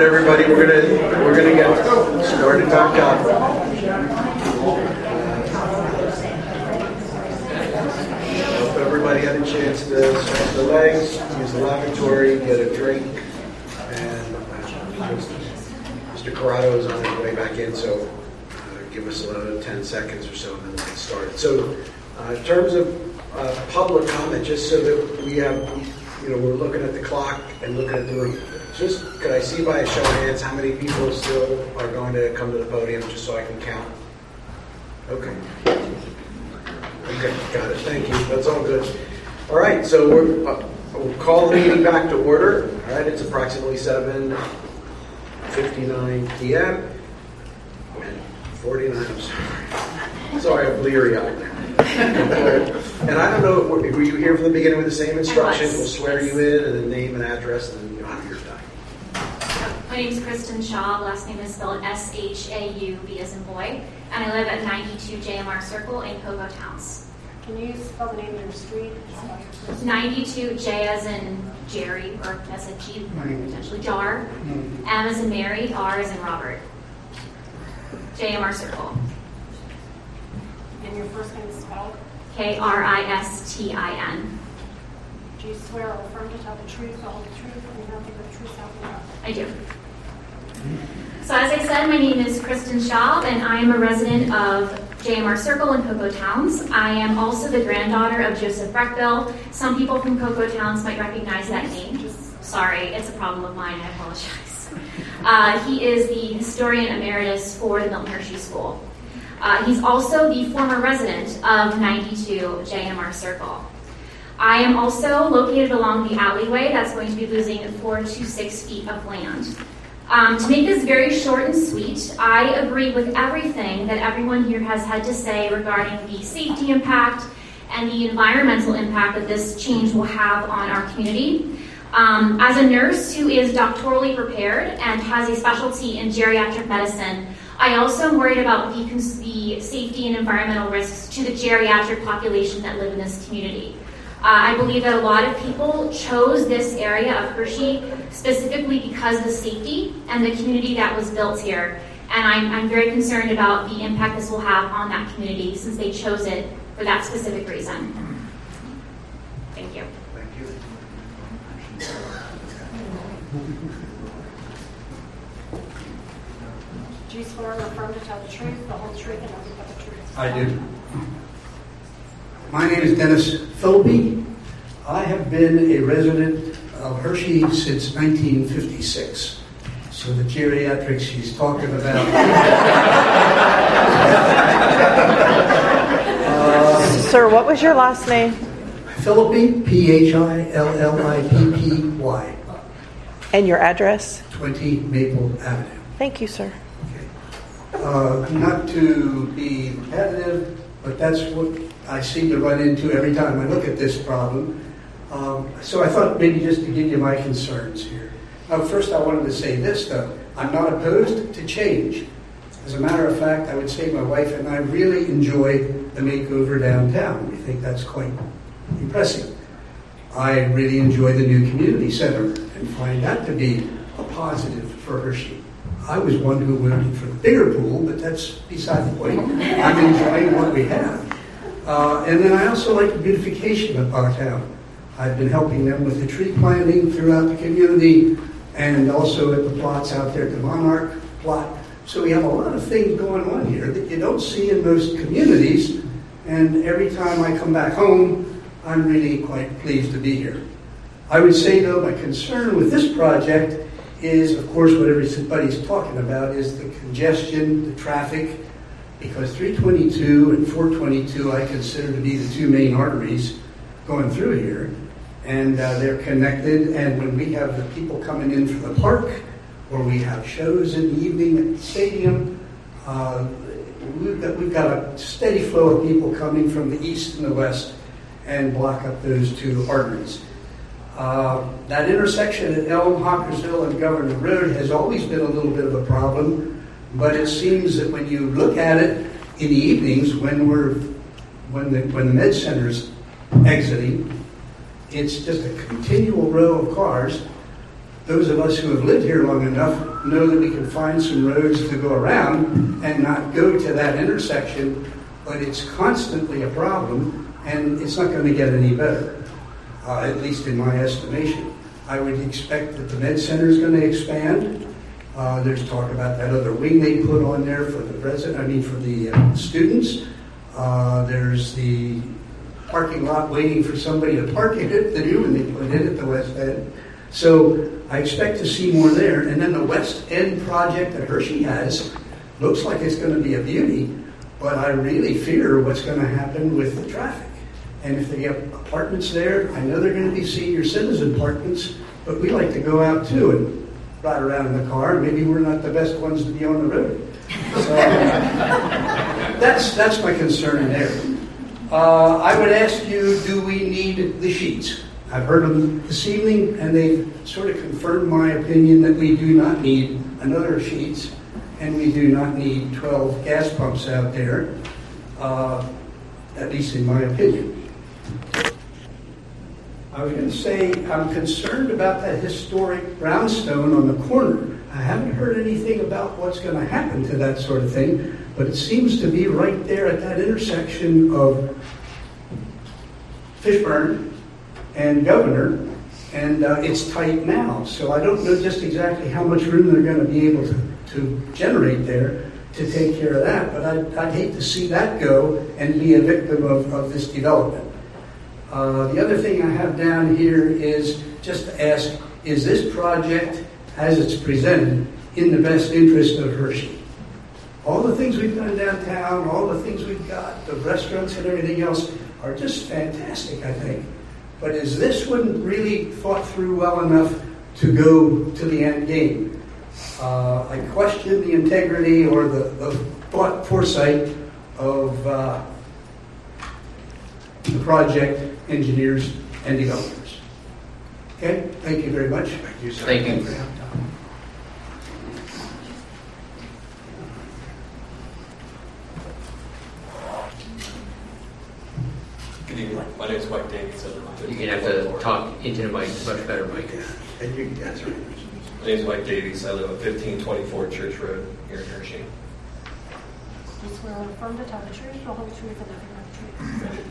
everybody. We're gonna get started back up. Hope everybody had a chance to stretch the legs, use the lavatory, get a drink, and Mr. Corrado is on his way back in, so give us another 10 seconds or so, and then we'll get started. So, in terms of public comment, just so that we have, we're looking at the clock and looking at the room. Just, could I see by a show of hands how many people still are going to come to the podium, just so I can count? Okay, got it. Thank you. That's all good. All right, so we'll call the meeting back to order. All right, it's approximately 7:59 p.m. and 49. I'm sorry, I'm bleary-eyed. And I don't know, were you here from the beginning with the same instructions? We'll swear you in, and then name and address, and then you'll have your time. My name is Kristen Shaw. Last name is spelled S-H-A-U, B as in boy. And I live at 92 JMR Circle in Cocoa Towns. Can you spell the name of your street? 92 J as in Jerry, or as a G, potentially Jar. M as in Mary, R as in Robert. JMR Circle. And your first name is spelled? K-R-I-S-T-I-N. Do you swear or affirm to tell the truth, the whole truth, and nothing but the truth, so help you God? I do. So as I said, my name is Kristen Schaub, and I am a resident of JMR Circle in Cocoa Towns. I am also the granddaughter of Joseph Breckville. Some people from Cocoa Towns might recognize that name. Sorry, it's a problem of mine. I apologize. He is the historian emeritus for the Milton Hershey School. He's also the former resident of 92 JMR Circle. I am also located along the alleyway that's going to be losing 4 to 6 feet of land. To make this very short and sweet, I agree with everything that everyone here has had to say regarding the safety impact and the environmental impact that this change will have on our community. As a nurse who is doctorally prepared and has a specialty in geriatric medicine, I also am worried about the safety and environmental risks to the geriatric population that live in this community. I believe that a lot of people chose this area of Hershey specifically because of the safety and the community that was built here. And I'm very concerned about the impact this will have on that community since they chose it for that specific reason. Thank you. Thank you. Do you swear or affirm to tell the truth, the whole truth, and nothing but the truth? I do. My name is Dennis Philby. I have been a resident of Hershey since 1956. So the geriatrics she's talking about. Sir, what was your last name? Philippi, Phillippy. And your address? 20 Maple Avenue. Thank you, sir. Okay. Not to be repetitive, but that's what I seem to run into every time I look at this problem. So I thought maybe just to give you my concerns here. First, I wanted to say this, though. I'm not opposed to change. As a matter of fact, I would say my wife and I really enjoy the makeover downtown. We think that's quite impressive. I really enjoy the new community center and find that to be a positive for Hershey. I was one who voted for the bigger pool, but that's beside the point. I'm enjoying what we have. And then I also like the beautification of our town. I've been helping them with the tree planting throughout the community and also at the plots out there at the Monarch plot. So we have a lot of things going on here that you don't see in most communities. And every time I come back home, I'm really quite pleased to be here. I would say, though, my concern with this project is, of course, what everybody's talking about is the congestion, the traffic, because 322 and 422 I consider to be the two main arteries going through here, and they're connected. And when we have the people coming in from the park, or we have shows in the evening at the stadium, we've got a steady flow of people coming from the east and the west and block up those two arteries. That intersection at Elm, Hawkersville, and Governor Road has always been a little bit of a problem, but it seems that when you look at it in the evenings, when the med center's exiting, it's just a continual row of cars. those of us who have lived here long enough know that we can find some roads to go around and not go to that intersection, but it's constantly a problem, and it's not going to get any better, at least in my estimation. I would expect that the Med Center is going to expand. There's talk about that other wing they put on there for the students. There's the parking lot waiting for somebody to park in it, the new one they put in at the West End. So I expect to see more there. And then the West End project that Hershey has looks like it's going to be a beauty, but I really fear what's going to happen with the traffic. And if they have apartments there, I know they're going to be senior citizen apartments, but we like to go out too and ride around in the car. Maybe we're not the best ones to be on the road. So that's my concern there. I would ask you, do we need the sheets? I've heard them this evening, and they've sort of confirmed my opinion that we do not need another sheets, and we do not need 12 gas pumps out there, at least in my opinion. I was going to say, I'm concerned about that historic brownstone on the corner. I haven't heard anything about what's going to happen to that sort of thing, but it seems to be right there at that intersection of Fishburne and Governor, and it's tight now. So I don't know just exactly how much room they're going to be able to generate there to take care of that, but I'd hate to see that go and be a victim of this development. The other thing I have down here is just to ask, is this project, as it's presented, in the best interest of Hershey? All the things we've done downtown, all the things we've got, the restaurants and everything else are just fantastic, I think. But is this one really thought through well enough to go to the end game? I question the integrity or the foresight of the project engineers and developers. Okay, thank you very much. Thank you, sir. Thank you. Good evening. My name is Mike Davies. You're going to have to talk into the mic, much better mic. And you, that's right. My name is Mike Davies. I live at 1524 Church Road here in Hershey. Do you swear or affirm to tell the truth, the whole truth, and nothing but the truth?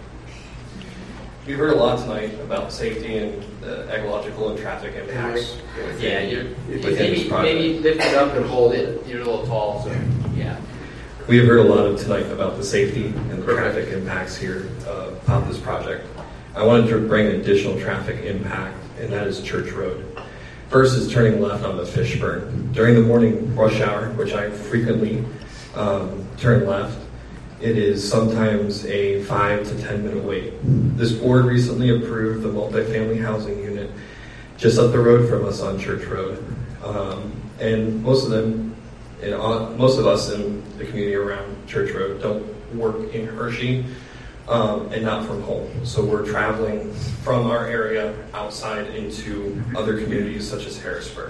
We heard a lot tonight about safety and the ecological and traffic impacts. Yeah, within this project. maybe lift it up and hold it. You're a little tall, so yeah. We have heard a lot of tonight about the safety and the Perfect. traffic impacts here about this project. I wanted to bring additional traffic impact, and that is Church Road. First is turning left on the Fishburne. During the morning rush hour, which I frequently turn left, it is sometimes a 5 to 10 minute wait. This board recently approved the multifamily housing unit just up the road from us on Church Road. And most of us in the community around Church Road don't work in Hershey and not from home. So we're traveling from our area outside into other communities such as Harrisburg.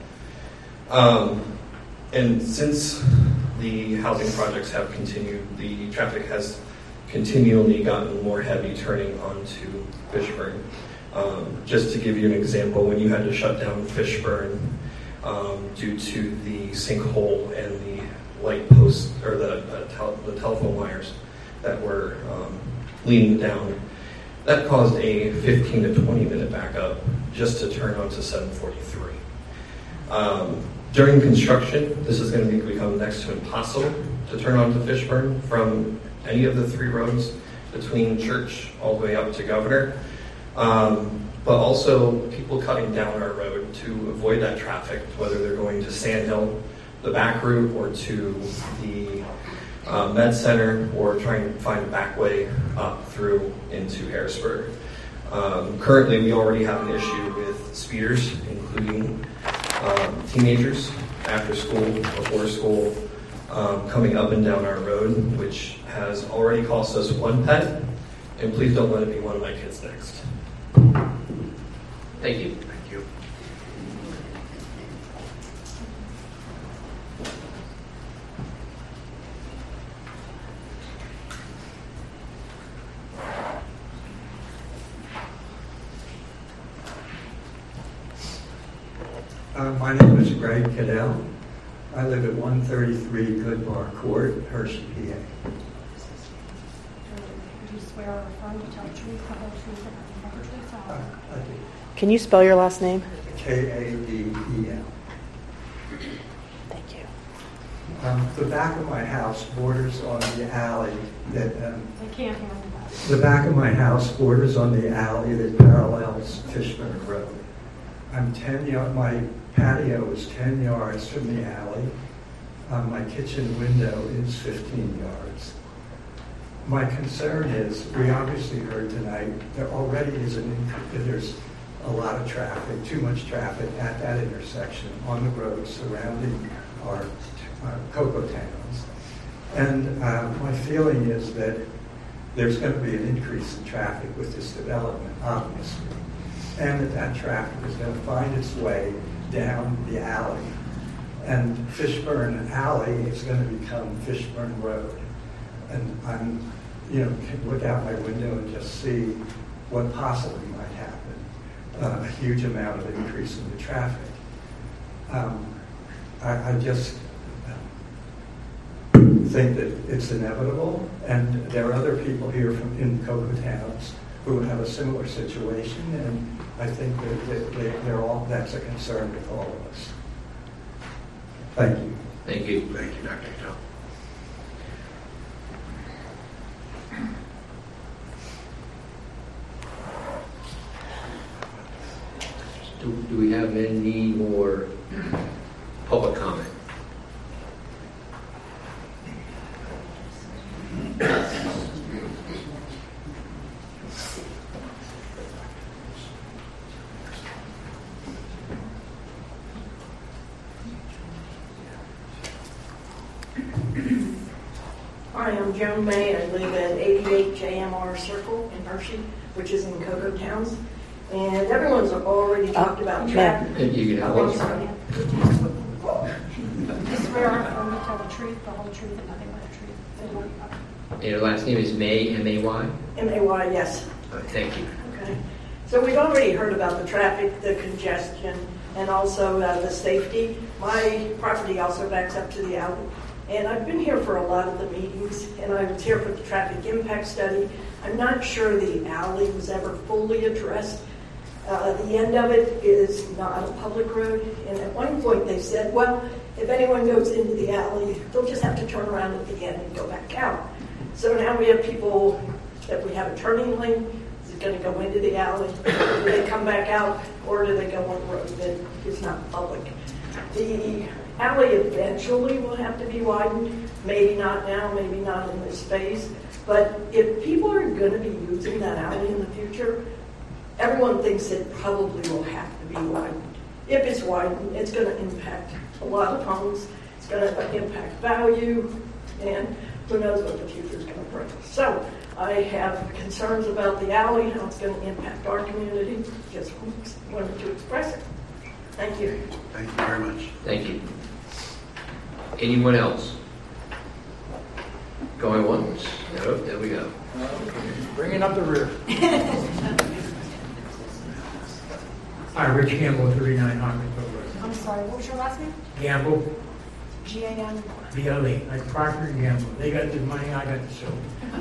And since the housing projects have continued, the traffic has continually gotten more heavy turning onto Fishburne. Just to give you an example, when you had to shut down Fishburne due to the sinkhole and the light posts or the telephone wires that were leaning down, that caused a 15 to 20 minute backup just to turn onto 743. During construction, this is going to become next to impossible to turn onto Fishburne from any of the three roads between Church all the way up to Governor. But also people cutting down our road to avoid that traffic, whether they're going to Sand Hill, the back route, or to the Med Center, or trying to find a back way up through into Harrisburg. Currently, we already have an issue with speeders, including teenagers after school, before school, coming up and down our road, which has already cost us one pet, and please don't let it be one of my kids next. Thank you. Thank you. My name is Greg Cadell. I live at 133 Goodbar Court, Hershey, PA. Do you swear or affirm to tell the truth, the whole truth, and nothing but the truth, so help you? I do. Can you spell your last name? Kadel. Thank you. The back of my house borders on the alley that. They can't handle that. The back of my house borders on the alley that parallels Fishburne Road. My patio is 10 yards from the alley. My kitchen window is 15 yards. My concern is, we obviously heard tonight, there already is there's a lot of traffic, too much traffic at that intersection on the road surrounding our cocoa towns. And my feeling is that there's going to be an increase in traffic with this development, obviously. And that traffic is going to find its way down the alley. And Fishburne Alley is going to become Fishburne Road. And can look out my window and just see what possibly might happen. A huge amount of increase in the traffic. I just think that it's inevitable, and there are other people here in Cocoa Towns who have a similar situation, and I think that that's a concern with all of us. Thank you. Thank you. Thank you, Dr. Cadell. Do we have any more public comment? Hi, I'm Joan May. I live at 88 JMR Circle in Hershey, which is in Cocoa Towns. And everyone's already talked about traffic. And you can have I'm one. sorry. Do you swear or affirm to tell the truth, the whole truth, and nothing but the truth, so help you God? And your last name is May, M-A-Y? MAY, yes. Thank you. Okay. So we've already heard about the traffic, the congestion, and also the safety. My property also backs up to the alley. And I've been here for a lot of the meetings, and I was here for the traffic impact study. I'm not sure the alley was ever fully addressed. The end of it is not a public road. And at one point they said, well, if anyone goes into the alley, they'll just have to turn around at the end and go back out. So now we have people that we have a turning lane. Is it going to go into the alley? Do they come back out? Or do they go on the road that is not public? The alley eventually will have to be widened. Maybe not now, maybe not in this phase. But if people are going to be using that alley in the future, everyone thinks it probably will have to be widened. If it's widened, it's going to impact a lot of homes. It's going to impact value, and who knows what the future is going to bring. So I have concerns about the alley, how it's going to impact our community. Just wanted to express it. Thank you. Thank you very much. Thank you. Anyone else? Going once? No, there we go. Bringing up the rear. Hi, Rich Gamble, 39 Hawkins Road. I'm sorry, what was your last name? Gamble, G-A-N. B-L-E, like Procter and Gamble. They got the money, I got the silver.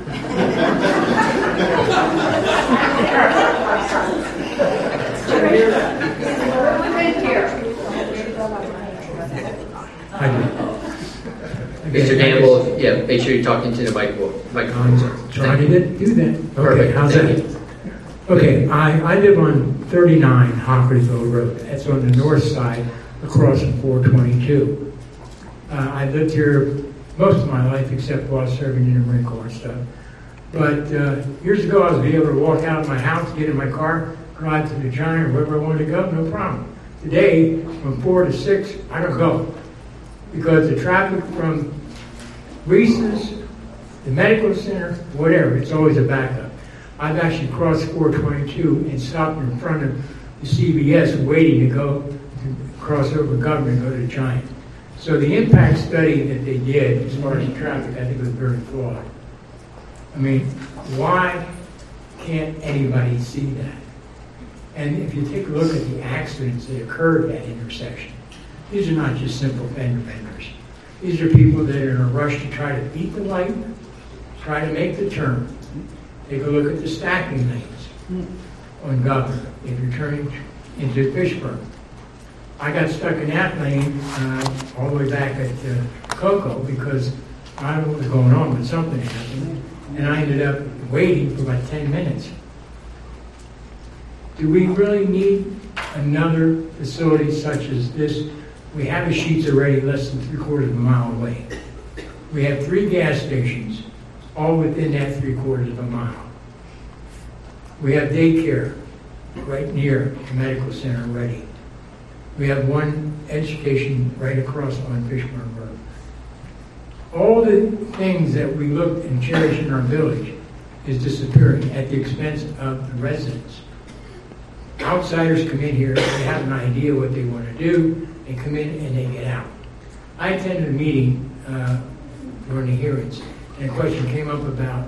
I do. Mr. Gamble, yeah, make sure you're talking to the microphone, sir. Trying to do that. Okay, Perfect. how's Thank that? Okay, I live on 39 Hockersville Road. That's on the north side across from 422. I lived here most of my life except while serving in the Marine Corps and stuff. But years ago, I was able to walk out of my house, get in my car, drive to the Giant or wherever I wanted to go, no problem. Today, from 4 to 6, I don't go. Because the traffic from Reese's, the medical center, whatever, it's always a backup. I've actually crossed 422 and stopped in front of the CVS waiting to go to cross over Government and go to the Giant. So the impact study that they did as far as the traffic, I think was very flawed. I mean, why can't anybody see that? And if you take a look at the accidents that occurred at that intersection, these are not just simple fender benders. These are people that are in a rush to try to beat the light, try to make the turn. Take a look at the stacking lanes on Governor if you're turning into Fishburne. I got stuck in that lane all the way back at Cocoa because I don't know what was going on, but something happened. And I ended up waiting for about 10 minutes. Do we really need another facility such as this? We have the sheets already less than 3/4 of a mile away. We have 3 gas stations all within that 3/4 of a mile. We have daycare right near the medical center already. We have one education right across on Fishburne Road. All the things that we look and cherish in our village is disappearing at the expense of the residents. Outsiders come in here, they have an idea what they want to do, they come in and they get out. I attended a meeting during the hearings, and a question came up about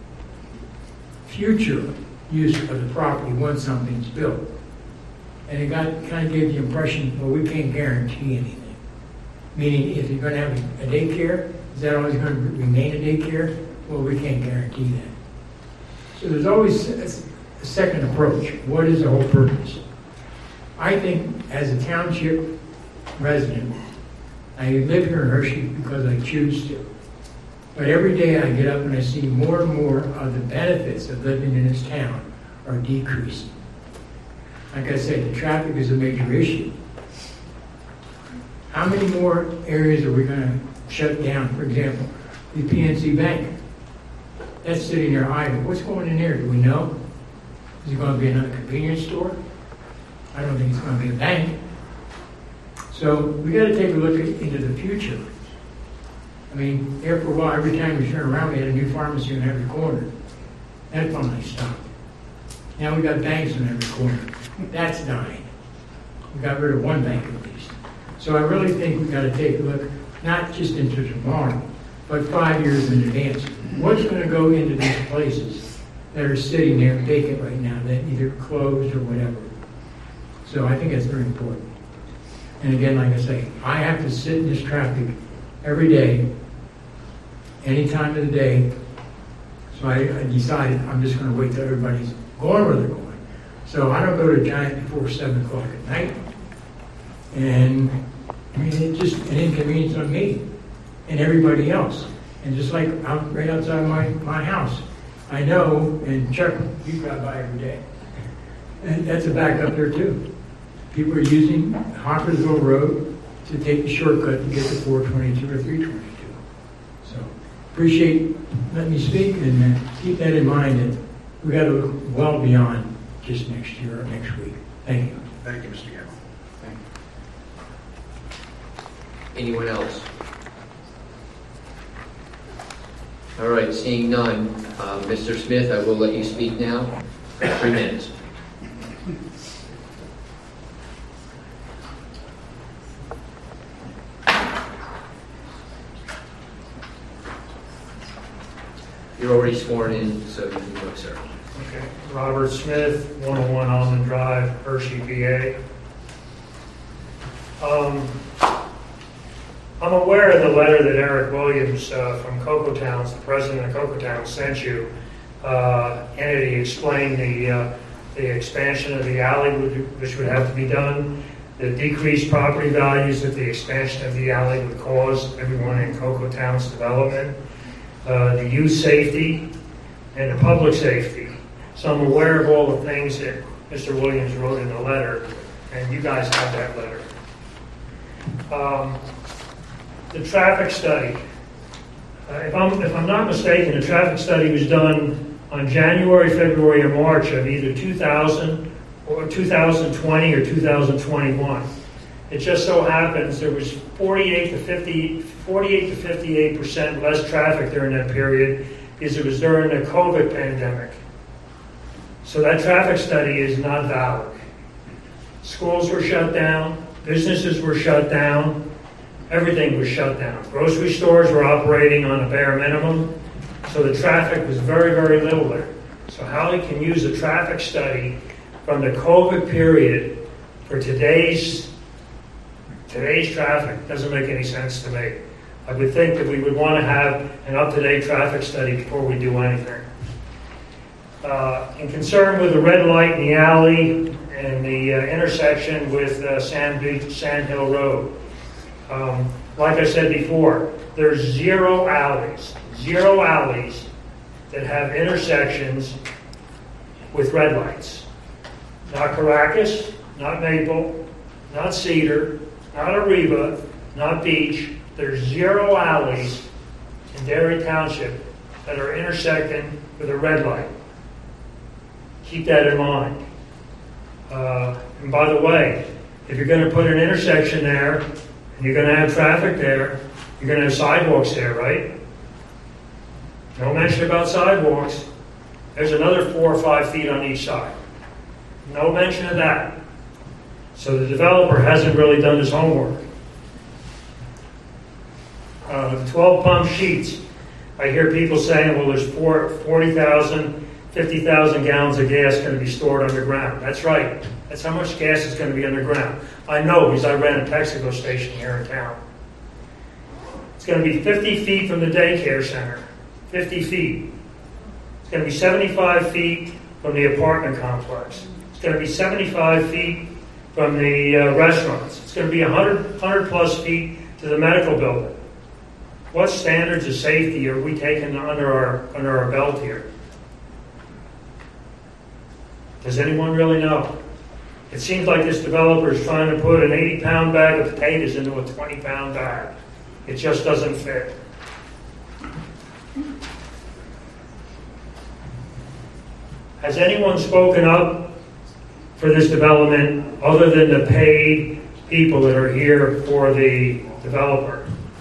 future use of the property once something's built. And it kind of gave the impression, well, we can't guarantee anything. Meaning, if you're going to have a daycare, is that always going to remain a daycare? Well, we can't guarantee that. So there's always a second approach. What is the whole purpose? I think as a township resident, I live here in Hershey because I choose to. But every day I get up and I see more and more of the benefits of living in this town are decreasing. Like I said, the traffic is a major issue. How many more areas are we going to shut down? For example, the PNC Bank. That's sitting there idle. What's going in there? Do we know? Is it going to be another convenience store? I don't think it's going to be a bank. So we got to take a look into the future. I mean, there for a while, every time we turn around, we had a new pharmacy on every corner. That finally stopped. Now we got banks on every corner. That's dying. We got rid of one bank at least. So I really think we got to take a look, not just into tomorrow, but 5 years in advance. What's going to go into these places that are sitting there vacant right now, that either closed or whatever? So I think that's very important. And again, like I say, I have to sit in this traffic every day, any time of the day. So I decided I'm just going to wait till everybody's going where they're going. So I don't go to Giant before 7 o'clock at night. And I mean, it's just an inconvenience on me and everybody else. And just like out right outside my house, I know, and Chuck, you drive by every day. And that's a back up there too. People are using Hawkersville Road to take the shortcut to get to 422 or 322. So appreciate letting me speak, and keep that in mind that we got to look well beyond just next year or next week. Thank you. Thank you, Mr. Gamble. Thank you. Anyone else? All right, seeing none. Mr. Smith, I will let you speak now. 3 minutes. You're already sworn in, so you can go, sir. Okay. Robert Smith, 101 Almond Drive, Hershey, PA. I'm aware of the letter that Eric Williams from Cocoa Towns, the president of Cocoa Towns, sent you. And he explained the expansion of the alley, which would have to be done, the decreased property values that the expansion of the alley would cause everyone in Cocoa Towns development, the youth safety, and the public safety. So I'm aware of all the things that Mr. Williams wrote in the letter, and you guys have that letter. The traffic study. If I'm not mistaken, the traffic study was done on January, February, or March of either 2000 or 2020 or 2021. It just so happens there was 48 to 58% less traffic during that period because it was during the COVID pandemic. So that traffic study is not valid. Schools were shut down, businesses were shut down, everything was shut down. Grocery stores were operating on a bare minimum, so the traffic was very, very little there. So how we can use a traffic study from the COVID period for today's traffic doesn't make any sense to me. I would think that we would want to have an up-to-date traffic study before we do anything. In concern with the red light in the alley and the intersection with Sand Hill Road, like I said before, there's zero alleys that have intersections with red lights. Not Caracas, not Maple, not Cedar, not Ariba, not Beach. There's zero alleys in Derry Township that are intersecting with a red light. Keep that in mind. And by the way, if you're going to put an intersection there, and you're going to have traffic there, you're going to have sidewalks there, right? No mention about sidewalks. There's another 4 or 5 feet on each side. No mention of that. So the developer hasn't really done his homework. The 12 pump sheets. I hear people saying, well, there's 40,000, 50,000 gallons of gas going to be stored underground. That's right. That's how much gas is going to be underground. I know because I ran a Texaco station here in town. It's going to be 50 feet from the daycare center. 50 feet. It's going to be 75 feet from the apartment complex. It's going to be 75 feet from the restaurants. It's going to be 100 plus feet to the medical building. What standards of safety are we taking under our belt here? Does anyone really know? It seems like this developer is trying to put an 80-pound bag of potatoes into a 20-pound bag. It just doesn't fit. Has anyone spoken up for this development other than the paid people that are here for the developer?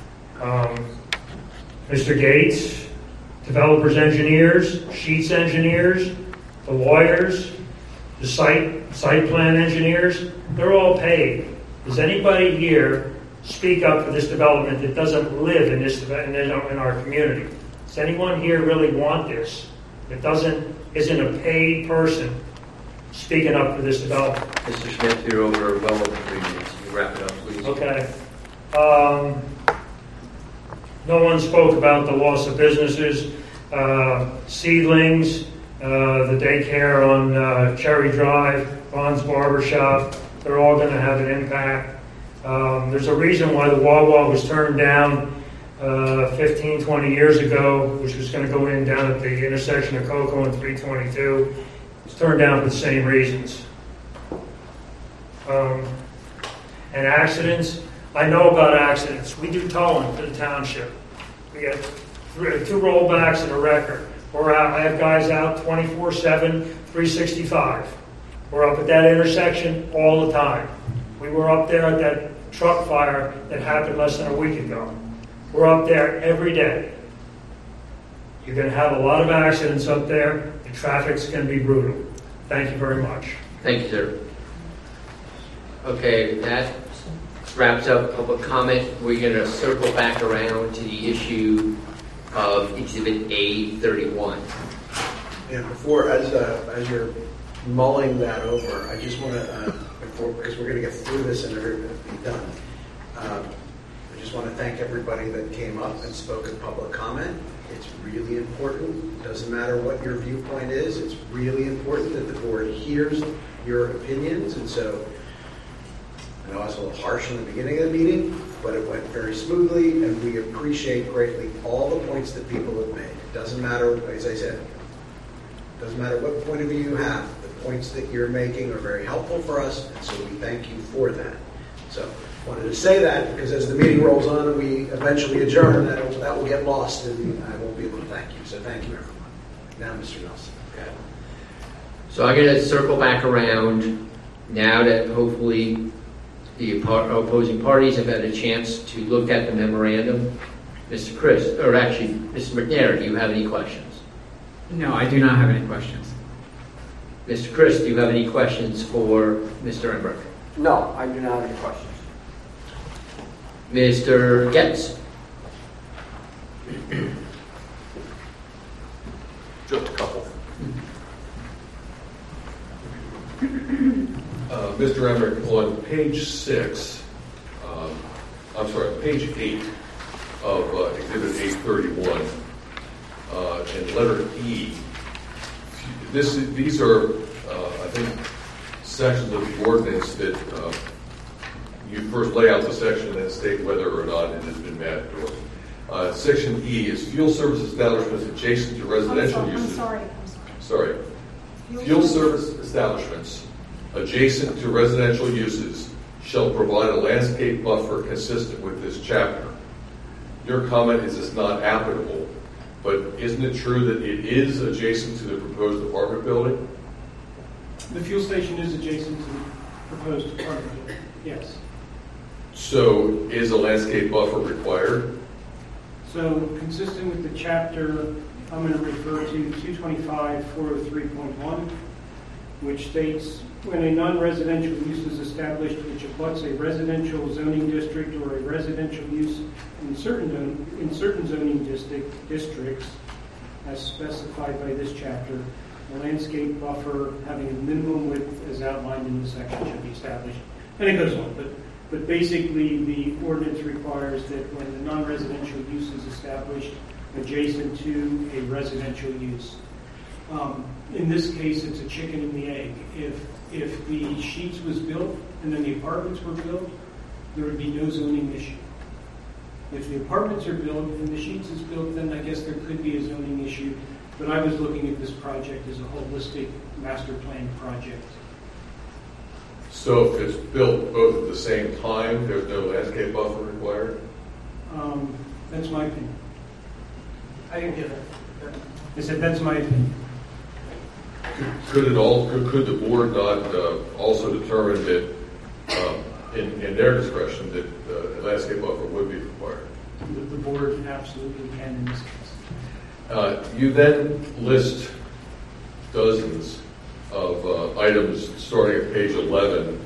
Mr. Gates, developers engineers, Sheets engineers, the lawyers, the site plan engineers, they're all paid. Does anybody here speak up for this development that doesn't live in our community? Does anyone here really want this? That isn't a paid person speaking up for this development? Mr. Smith, you're over well over 3 minutes. You wrap it up, please. Okay. No one spoke about the loss of businesses, Seedlings, the daycare on Cherry Drive, Ron's Barbershop. They're all going to have an impact. There's a reason why the Wawa was turned down 15, 20 years ago, which was going to go in down at the intersection of Cocoa and 322. It was turned down for the same reasons. And accidents. I know about accidents. We do towing for the township. We got 2 rollbacks and a record. We're out. I have guys out 24/7, 365. We're up at that intersection all the time. We were up there at that truck fire that happened less than a week ago. We're up there every day. You're going to have a lot of accidents up there. The traffic's going to be brutal. Thank you very much. Thank you, sir. Okay, that wraps up public comment. We're going to circle back around to the issue of Exhibit A31. Yeah, before, as you're mulling that over, I just want to, because we're going to get through this and everything will be done, I just want to thank everybody that came up and spoke in public comment. It's really important. It doesn't matter what your viewpoint is. It's really important that the board hears your opinions. And so, I know I was a little harsh in the beginning of the meeting, but it went very smoothly, and we appreciate greatly all the points that people have made. It doesn't matter, as I said, it doesn't matter what point of view you have. The points that you're making are very helpful for us, and so we thank you for that. So I wanted to say that because as the meeting rolls on and we eventually adjourn, that will get lost, and I won't be able to thank you. So thank you, everyone. Now, Mr. Nelson. Okay. So I'm going to circle back around now that hopefully the opposing parties have had a chance to look at the memorandum. Mr. Mr. McNair, do you have any questions? No, I do not have any questions. Mr. Chris, do you have any questions for Mr. Embrick? No, I do not have any questions. Mr. Getz? Just a couple. Mr. Emmerich, on page 6, page 8 of Exhibit 831, in letter E, these are, I think, sections of the ordinance that you first lay out the section and then state whether or not it has been met. Section E is fuel service establishments adjacent to residential uses. I'm sorry. Fuel service establishments adjacent to residential uses shall provide a landscape buffer consistent with this chapter. Your comment is it's not applicable, but isn't it true that it is adjacent to the proposed apartment building? The fuel station is adjacent to the proposed apartment building, yes. So is a landscape buffer required? So consistent with the chapter, I'm going to refer to 225-403.1, which states, when a non-residential use is established which abuts a residential zoning district or a residential use in certain zoning districts, as specified by this chapter, a landscape buffer having a minimum width as outlined in the section should be established. And it goes on, but basically the ordinance requires that when the non-residential use is established adjacent to a residential use. In this case, it's a chicken and the egg. If the Sheets was built and then the apartments were built, there would be no zoning issue. If the apartments are built and the Sheets is built, then I guess there could be a zoning issue. But I was looking at this project as a holistic master plan project. So if it's built both at the same time, there's no landscape buffer required? That's my opinion. I didn't get it. I said that's my opinion. Could the board not also determine that, in their discretion, that a landscape buffer would be required? The board absolutely can in this case. You then list dozens of items starting at page 11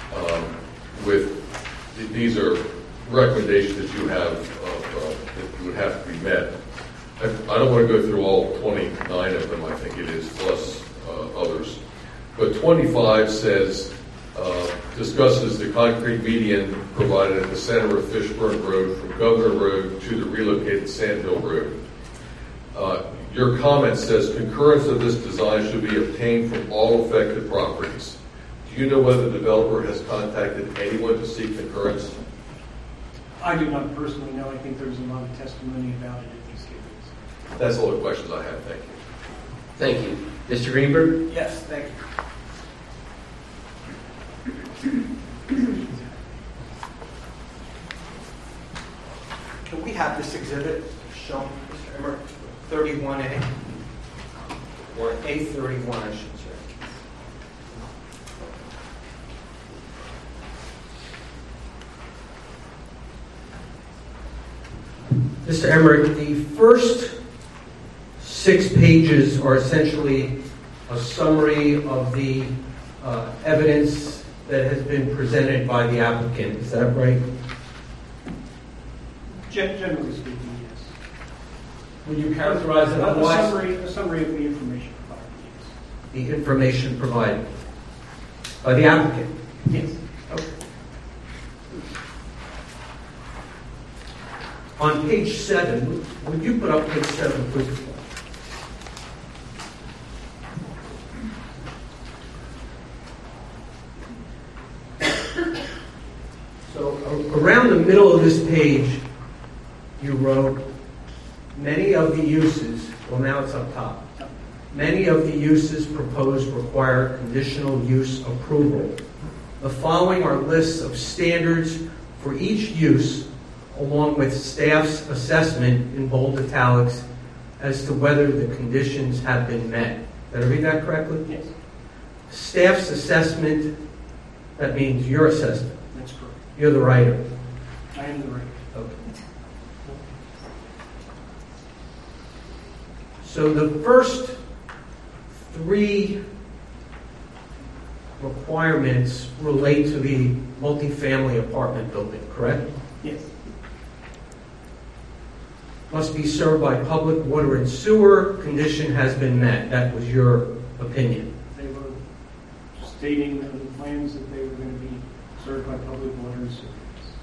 these are recommendations that you have that would have to be met. I don't want to go through all 29 of them, I think it is, plus others. But 25 discusses the concrete median provided at the center of Fishburne Road from Governor Road to the relocated Sandhill Road. Your comment says concurrence of this design should be obtained from all affected properties. Do you know whether the developer has contacted anyone to seek concurrence? I do not personally know. I think there's a lot of testimony about it at these hearings. That's all the questions I have. Thank you. Thank you. Mr. Greenberg? Yes, thank you. Can we have this exhibit shown, Mr. Emmer? 31A, or A31, I should say. Mr. Emmerich, the first 6 pages are essentially a summary of the evidence that has been presented by the applicant. Is that right? Generally speaking, yes. Would you characterize it otherwise? A summary of the information provided, yes. The information provided by the applicant? Yes. Okay. On page 7, would you put up page 7, please? So around the middle of this page, you wrote, many of the uses, well now it's up top, many of the uses proposed require conditional use approval. The following are lists of standards for each use, along with staff's assessment in bold italics as to whether the conditions have been met. Did I read that correctly? Yes. Staff's assessment, that means your assessment. That's correct. You're the writer. I am the writer. Okay. So the first 3 requirements relate to the multifamily apartment building, correct? Yes. Must be served by public water and sewer. Condition has been met. That was your opinion. They were stating in the plans that they served by public water and sewer.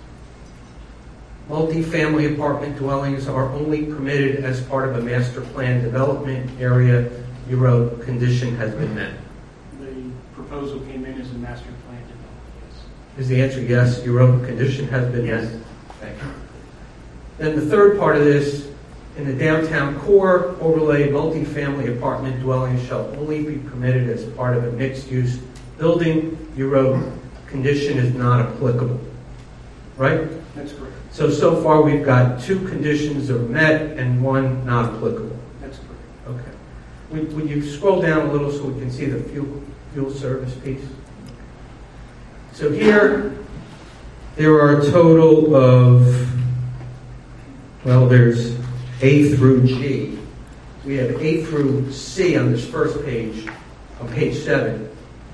Multi-family apartment dwellings are only permitted as part of a master plan development area. You wrote, condition has been met. The proposal came in as a master plan development, Is the answer yes? You wrote, condition has been Yes. met? Thank you. Then the third part of this, in the downtown core overlay, multi-family apartment dwellings shall only be permitted as part of a mixed-use building. You wrote, condition is not applicable. Right? yes. That's correct. So far we've got 2 conditions are met and 1 not applicable. That's correct. Okay. Would you scroll down a little so we can see the fuel service piece? So here, there are a total of, well, there's A through G. We have A through C on this first page, on page 7.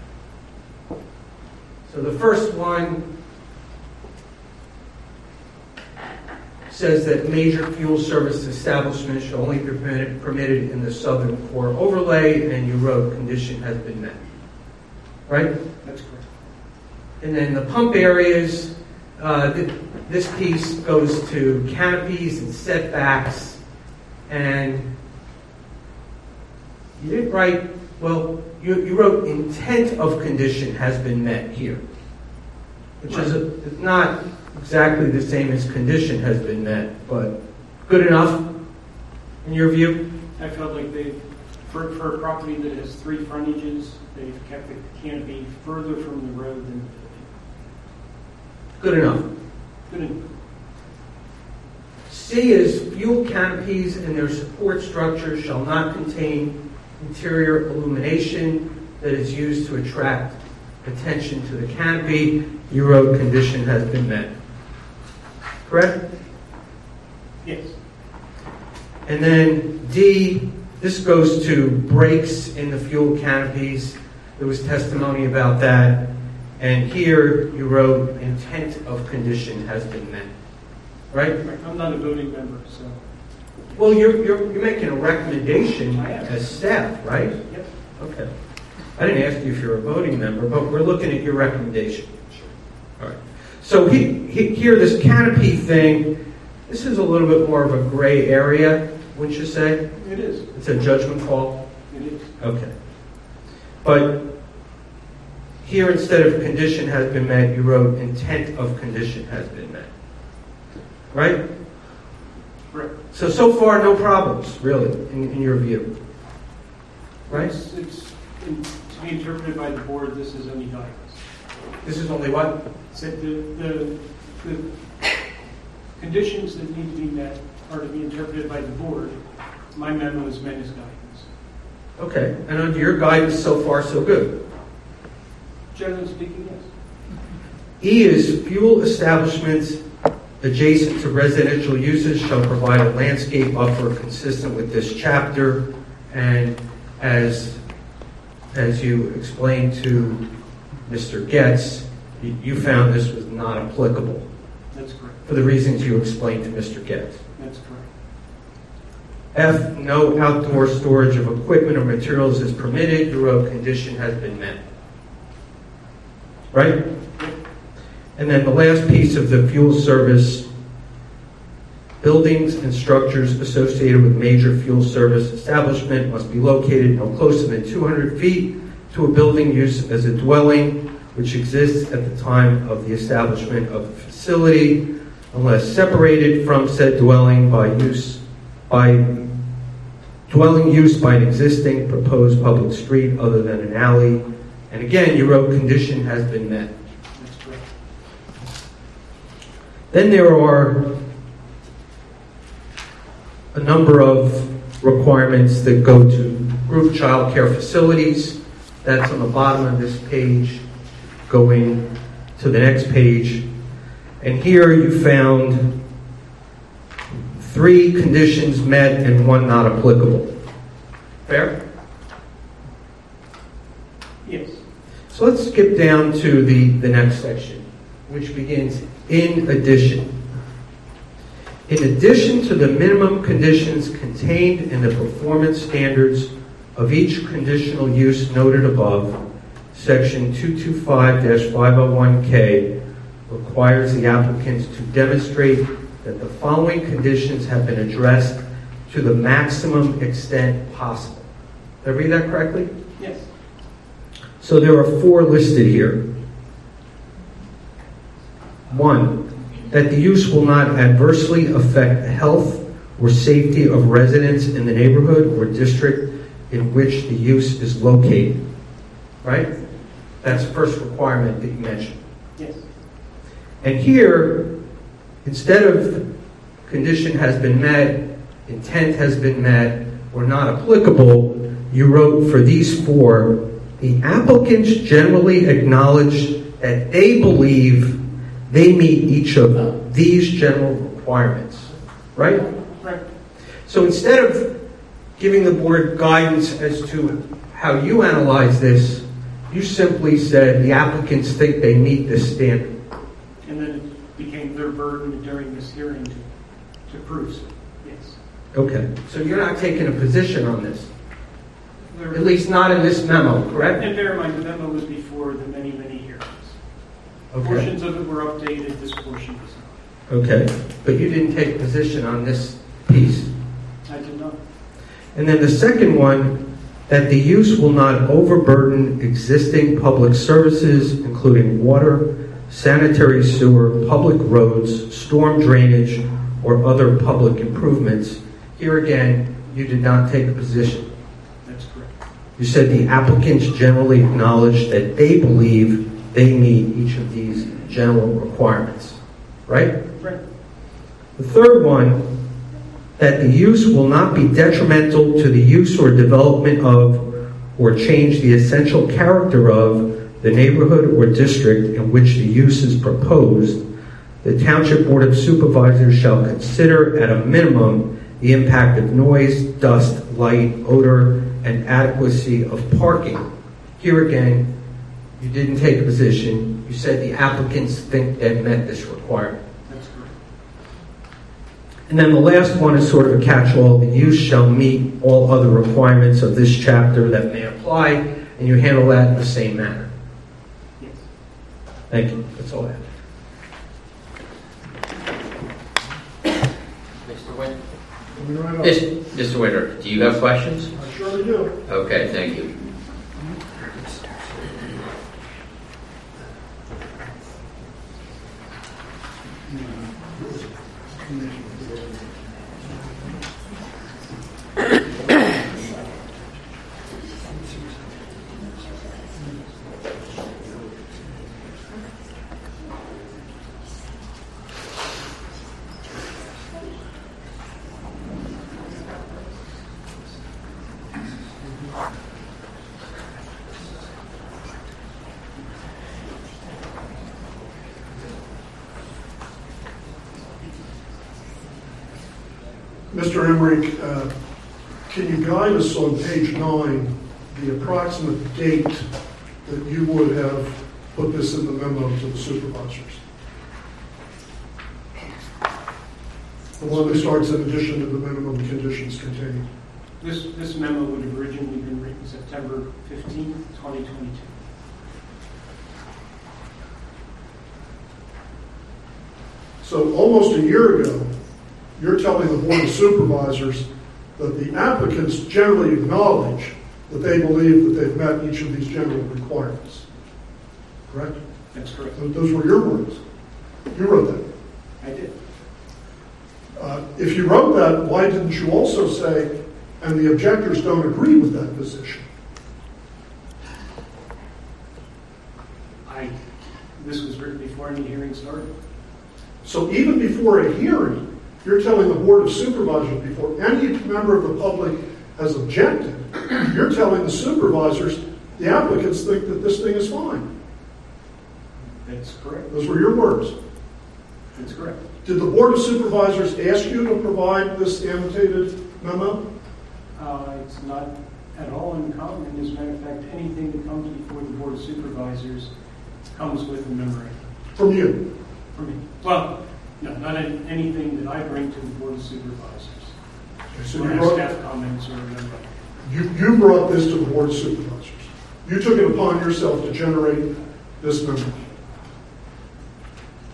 So the first one says that major fuel service establishments shall only be permitted in the southern core overlay, and you wrote condition has been met. Right? That's correct. And then the pump areas, this piece goes to canopies and setbacks, and you didn't write, well, you wrote intent of condition has been met here, which is not exactly the same as condition has been met, but good enough in your view? I felt like for a property that has 3 frontages, they've kept the canopy further from the road than the building. Good enough. Good enough. C is fuel canopies and their support structure shall not contain interior illumination that is used to attract attention to the canopy. You wrote condition has been met. Correct? Yes. And then D, this goes to breaks in the fuel canopies. There was testimony about that. And here you wrote intent of condition has been met. Right? I'm not a voting member, so. Well, you're making a recommendation as staff, right? Yep. Okay. I didn't ask you if you're a voting member, but we're looking at your recommendation. All right. So here, this canopy thing, this is a little bit more of a gray area, wouldn't you say? It is. It's a judgment call? It is. Okay. But here, instead of condition has been met, you wrote intent of condition has been met. Right? Correct. So far, no problems, really, in your view. Right? It's to be interpreted by the board, this is only guidance. This is only what? Said the conditions that need to be met are to be interpreted by the board. My memo is meant as guidance. Okay. And under your guidance, so far, so good. Generally speaking, yes. E is fuel establishments adjacent to residential uses shall provide a landscape buffer consistent with this chapter. And as you explained to Mr. Getz, you found this was not applicable. That's correct. For the reasons you explained to Mr. Getz. That's correct. F, no outdoor storage of equipment or materials is permitted. Your road condition has been met. Right? And then the last piece of the fuel service, buildings and structures associated with major fuel service establishment must be located no closer than 200 feet to a building used as a dwelling which exists at the time of the establishment of the facility, unless separated from said dwelling by dwelling use by an existing proposed public street other than an alley. And again, you wrote condition has been met. That's correct. Then there are a number of requirements that go to group child care facilities. That's on the bottom of this page, going to the next page. And here you found 3 conditions met and 1 not applicable. Fair? Yes. So let's skip down to the next section, which begins, in addition. In addition to the minimum conditions contained in the performance standards of each conditional use noted above, Section 225-501K requires the applicants to demonstrate that the following conditions have been addressed to the maximum extent possible. Did I read that correctly? Yes. So there are 4 listed here. 1, that the use will not adversely affect the health or safety of residents in the neighborhood or district in which the use is located. Right? That's the first requirement that you mentioned. Yes. And here, instead of condition has been met, intent has been met, or not applicable, you wrote for these 4, the applicants generally acknowledge that they believe they meet each of these general requirements. Right? Right. So instead of giving the board guidance as to how you analyze this, you simply said the applicants think they meet this standard. And then it became their burden during this hearing to prove so. Yes. Okay. So you're not taking a position on this? At least not in this memo, correct? And bear in mind, the memo was before the many, many hearings. Okay. Portions of it were updated, this portion was not. Okay. But you didn't take a position on this piece? I did not. And then the second one, that the use will not overburden existing public services, including water, sanitary sewer, public roads, storm drainage, or other public improvements. Here again, you did not take a position. That's correct. You said the applicants generally acknowledge that they believe they meet each of these general requirements. Right? Right. The third one, that the use will not be detrimental to the use or development of or change the essential character of the neighborhood or district in which the use is proposed. The Township Board of Supervisors shall consider at a minimum the impact of noise, dust, light, odor, and adequacy of parking. Here again, you didn't take a position. You said the applicants think they met this requirement. And then the last one is sort of a catch-all. The use shall meet all other requirements of this chapter that may apply, and you handle that in the same manner. Yes. Thank you. That's all I have. Mr. Winter, do you have questions? I surely do. Okay, thank you. Mr. Emmerich, can you guide us on page 9, the approximate date that you would have put this in the memo to the supervisors? The one that starts in addition to the minimum conditions contained. This memo would have originally been written September 15, 2022. So almost a year ago, you're telling the Board of Supervisors that the applicants generally acknowledge that they believe that they've met each of these general requirements. Correct? That's correct. Those were your words. You wrote that. I did. If you wrote that, why didn't you also say, and the objectors don't agree with that position? This was written before any hearing started. So even before a hearing, you're telling the Board of Supervisors, before any member of the public has objected, you're telling the supervisors, the applicants think that this thing is fine. That's correct. Those were your words. That's correct. Did the Board of Supervisors ask you to provide this annotated memo? It's not at all uncommon. As a matter of fact, anything that comes before the Board of Supervisors comes with a memorandum. From you? From me. Well, no, not anything that I bring to the Board of Supervisors. So or you brought, staff comments or whatever. You brought this to the Board of Supervisors. You took it upon yourself to generate this memo.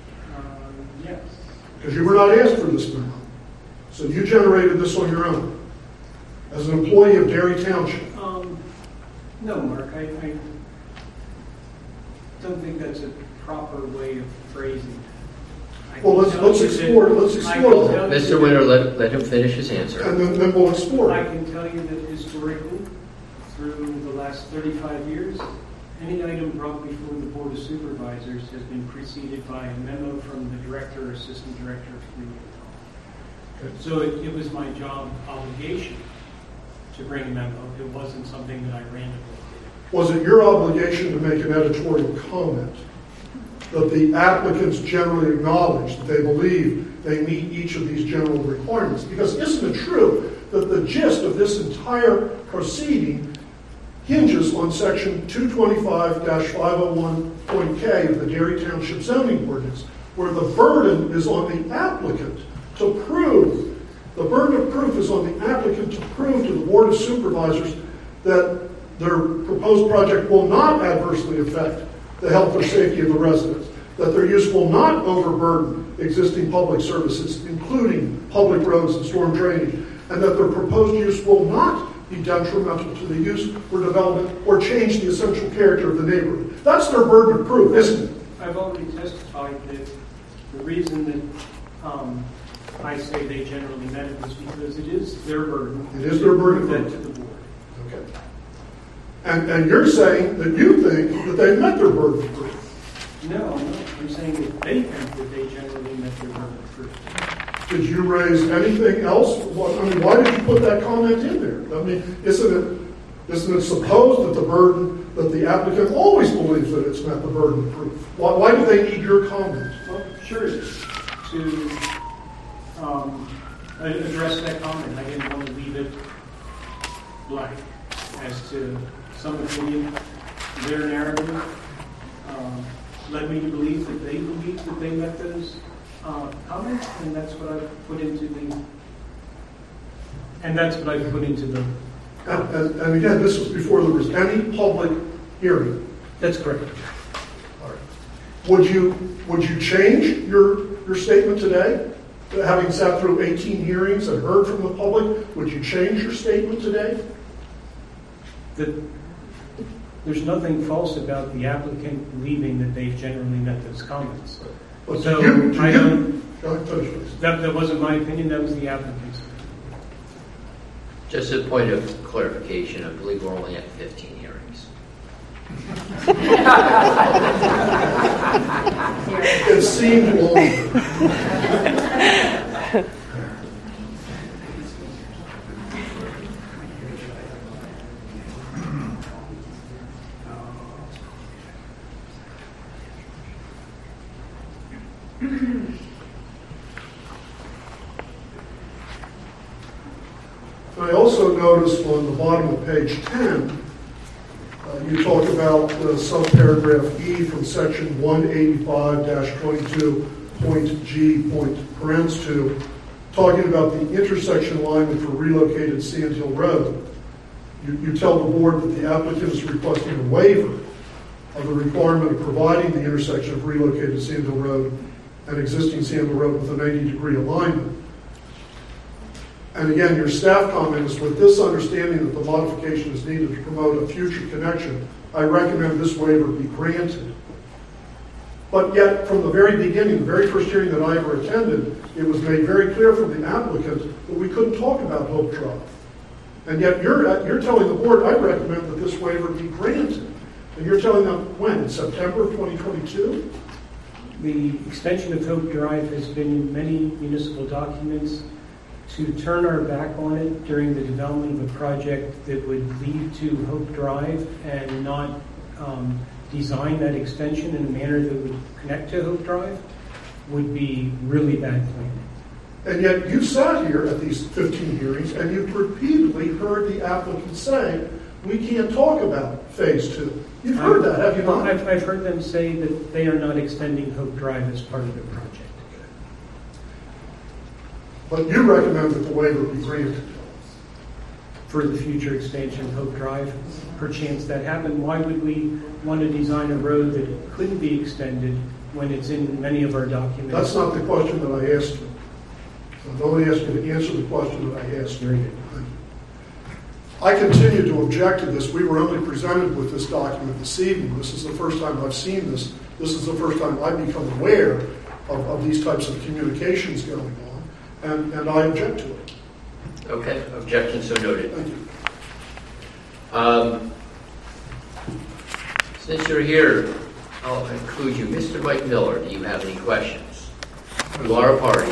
Yes. Because you were not asked for this memo. So you generated this on your own as an employee of Derry Township. No, Mark, I don't think that's a proper way of phrasing. Well, let's explore that. Mr. Winter, let him finish his answer. And then we'll explore I it. can tell you that historically, through the last 35 years, any item brought before the Board of Supervisors has been preceded by a memo from the director or assistant director of Freeway. So it was my job obligation to bring a memo. It wasn't something that I randomly did. Was it your obligation to make an editorial comment that the applicants generally acknowledge that they believe they meet each of these general requirements? Because isn't it true that the gist of this entire proceeding hinges on section 225-501.k of the Derry Township zoning ordinance, where the burden is on the applicant to prove, the burden of proof is on the applicant to prove to the Board of Supervisors that their proposed project will not adversely affect the health or safety of the residents, that their use will not overburden existing public services, including public roads and storm drainage, and that their proposed use will not be detrimental to the use or development or change the essential character of the neighborhood. That's their burden of proof, isn't it? I've already testified that the reason that I say they generally met it is because it is their burden. It is their burden. To the board. Okay. And you're saying that you think that they met their burden of proof. No, I'm saying that they think that they generally met their burden of proof. Did you raise anything else? Why did you put that comment in there? I mean, isn't it supposed that the applicant always believes that it's met the burden of proof? Why do they need your comment? Well, sure, to address that comment, I didn't want to leave it blank as to some opinion. Their narrative led me to believe that they believe that they met those comments, and that's what I've put into the. And again, this was before there was any public hearing. That's correct. All right. Would you change your statement today? Having sat through 18 hearings and heard from the public, would you change your statement today? There's nothing false about the applicant believing that they've generally met those comments. But so that wasn't my opinion, that was the applicant's opinion. Just a point of clarification, I believe we're only at 15 hearings. It seemed longer. I also noticed on the bottom of page 10, you talk about subparagraph E from section 185-22.G.2, talking about the intersection alignment for relocated Sand Hill Road. You tell the board that the applicant is requesting a waiver of the requirement of providing the intersection of relocated Sand Hill Road and existing Sand Hill Road with a 90-degree alignment. And again, your staff comment is, with this understanding that the modification is needed to promote a future connection, I recommend this waiver be granted. But yet, from the very beginning, the very first hearing that I ever attended, it was made very clear from the applicant that we couldn't talk about Hope Drive. And yet you're telling the board, I recommend that this waiver be granted. And you're telling them when? In September of 2022? The extension of Hope Drive has been in many municipal documents. To turn our back on it during the development of a project that would lead to Hope Drive and not design that extension in a manner that would connect to Hope Drive would be really bad planning. And yet you sat here at these 15 hearings and you've repeatedly heard the applicant say, we can't talk about phase 2. You've heard that, have you not? I've heard them say that they are not extending Hope Drive as part of their project. But you recommend that the waiver be granted? For the future expansion of Hope Drive, perchance that happened, why would we want to design a road that couldn't be extended when it's in many of our documents. That's not the question that I asked you. So nobody asked me to answer the question that I asked you. I continue to object to this. We were only presented with this document this evening. This is the first time I've seen this. This is the first time I've become aware of these types of communications going on, and I object to it. Okay, objection so noted. Thank you. Since you're here, I'll include you. Mr. Mike Miller, do you have any questions? You are a party.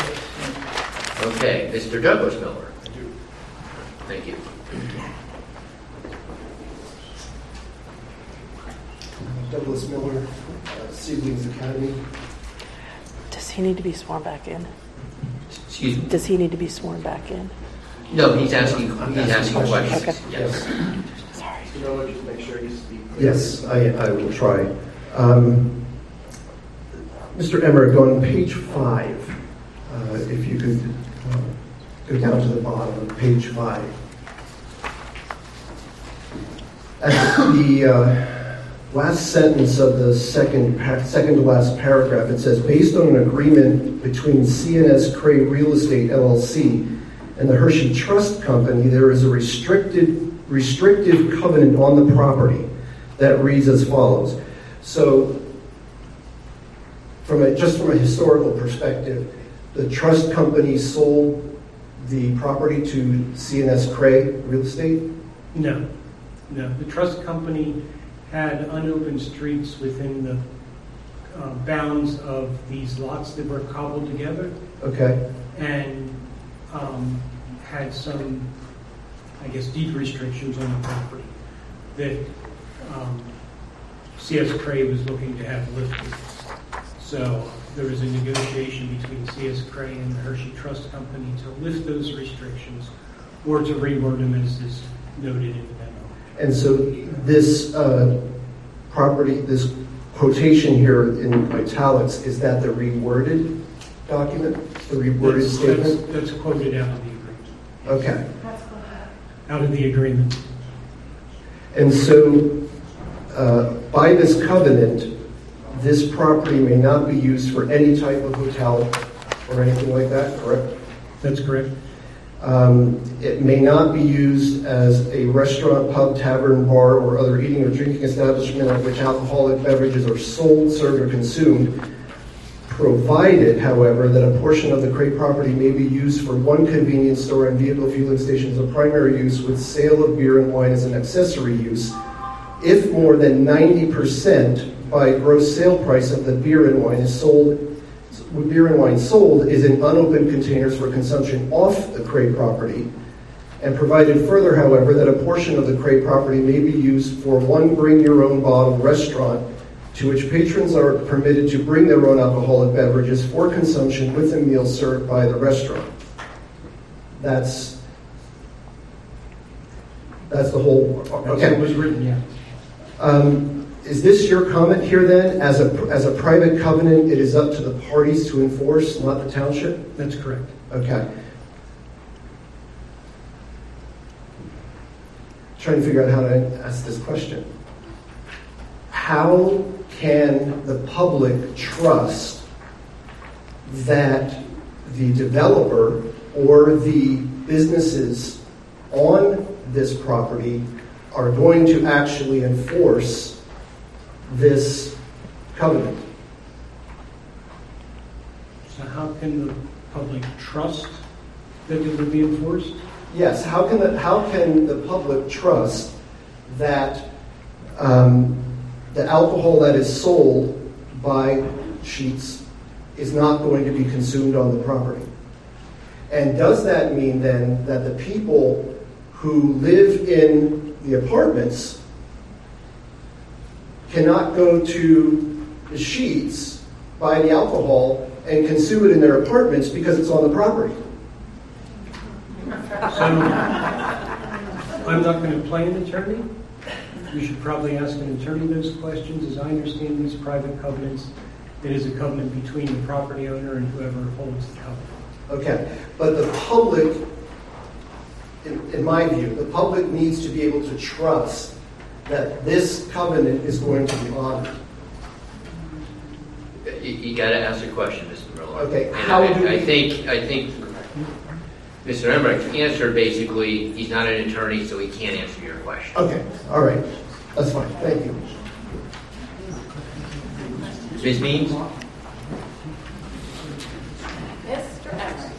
Okay, Mr. Douglas Miller. I do. Thank you. Douglas Miller, Seedlings Academy. Does he need to be sworn back in? Excuse me? Does he need to be sworn back in? No, he's asking questions. Okay. Yes. Sorry. Mr. Miller, just make sure you speak. Yes, I will try. Mr. Emmerich, on page 5, if you could go down to the bottom of page 5. At the last sentence of the second to last paragraph, it says, based on an agreement between C&S Cray Real Estate LLC and the Hershey Trust Company, there is a restrictive covenant on the property that reads as follows. So, from a historical perspective, the trust company sold the property to C&S Cray Real Estate? No. The trust company had unopened streets within the bounds of these lots that were cobbled together. Okay. And had some, I guess, deed restrictions on the property that C.S. Cray was looking to have lifted. So there was a negotiation between C.S. Cray and the Hershey Trust Company to lift those restrictions or to reword them as is noted in the memo. And so this property, this quotation here in italics, is that the reworded document? The reworded statement? That's quoted out of the agreement. Okay. Out of the agreement. And so by this covenant, this property may not be used for any type of hotel or anything like that, correct? That's correct. It may not be used as a restaurant, pub, tavern, bar, or other eating or drinking establishment at which alcoholic beverages are sold, served, or consumed, provided, however, that a portion of the Cray property may be used for one convenience store and vehicle fueling station as a primary use, with sale of beer and wine as an accessory use, if more than 90% by gross sale price of the beer and wine is sold. Beer and wine sold is in unopened containers for consumption off the Cray property, and provided further, however, that a portion of the Cray property may be used for one bring-your-own-bottle restaurant to which patrons are permitted to bring their own alcoholic beverages for consumption with a meal served by the restaurant. That's the whole. Okay. That's what was written, yeah. Is this your comment here then? As a private covenant, it is up to the parties to enforce, not the township? That's correct. Okay. Trying to figure out how to ask this question. How can the public trust that the developer or the businesses on this property are going to actually enforce this covenant? So how can the public trust that it will be enforced? Yes. How can the public trust that the alcohol that is sold by Sheetz is not going to be consumed on the property? And does that mean then that the people who live in the apartments cannot go to the Sheetz, buy the alcohol, and consume it in their apartments because it's on the property? So I'm not going to play an attorney. You should probably ask an attorney those questions. As I understand these private covenants, it is a covenant between the property owner and whoever holds the covenant. Okay, but the public, in my view, the public needs to be able to trust that this covenant is going to be honored. You got to ask a question, Mr. Miller. Okay, And how do we- I think Mr. Emmerich answered basically, he's not an attorney, so he can't answer your question. Okay, all right. That's fine. Thank you. Ms. Means? Mr. Emmerich,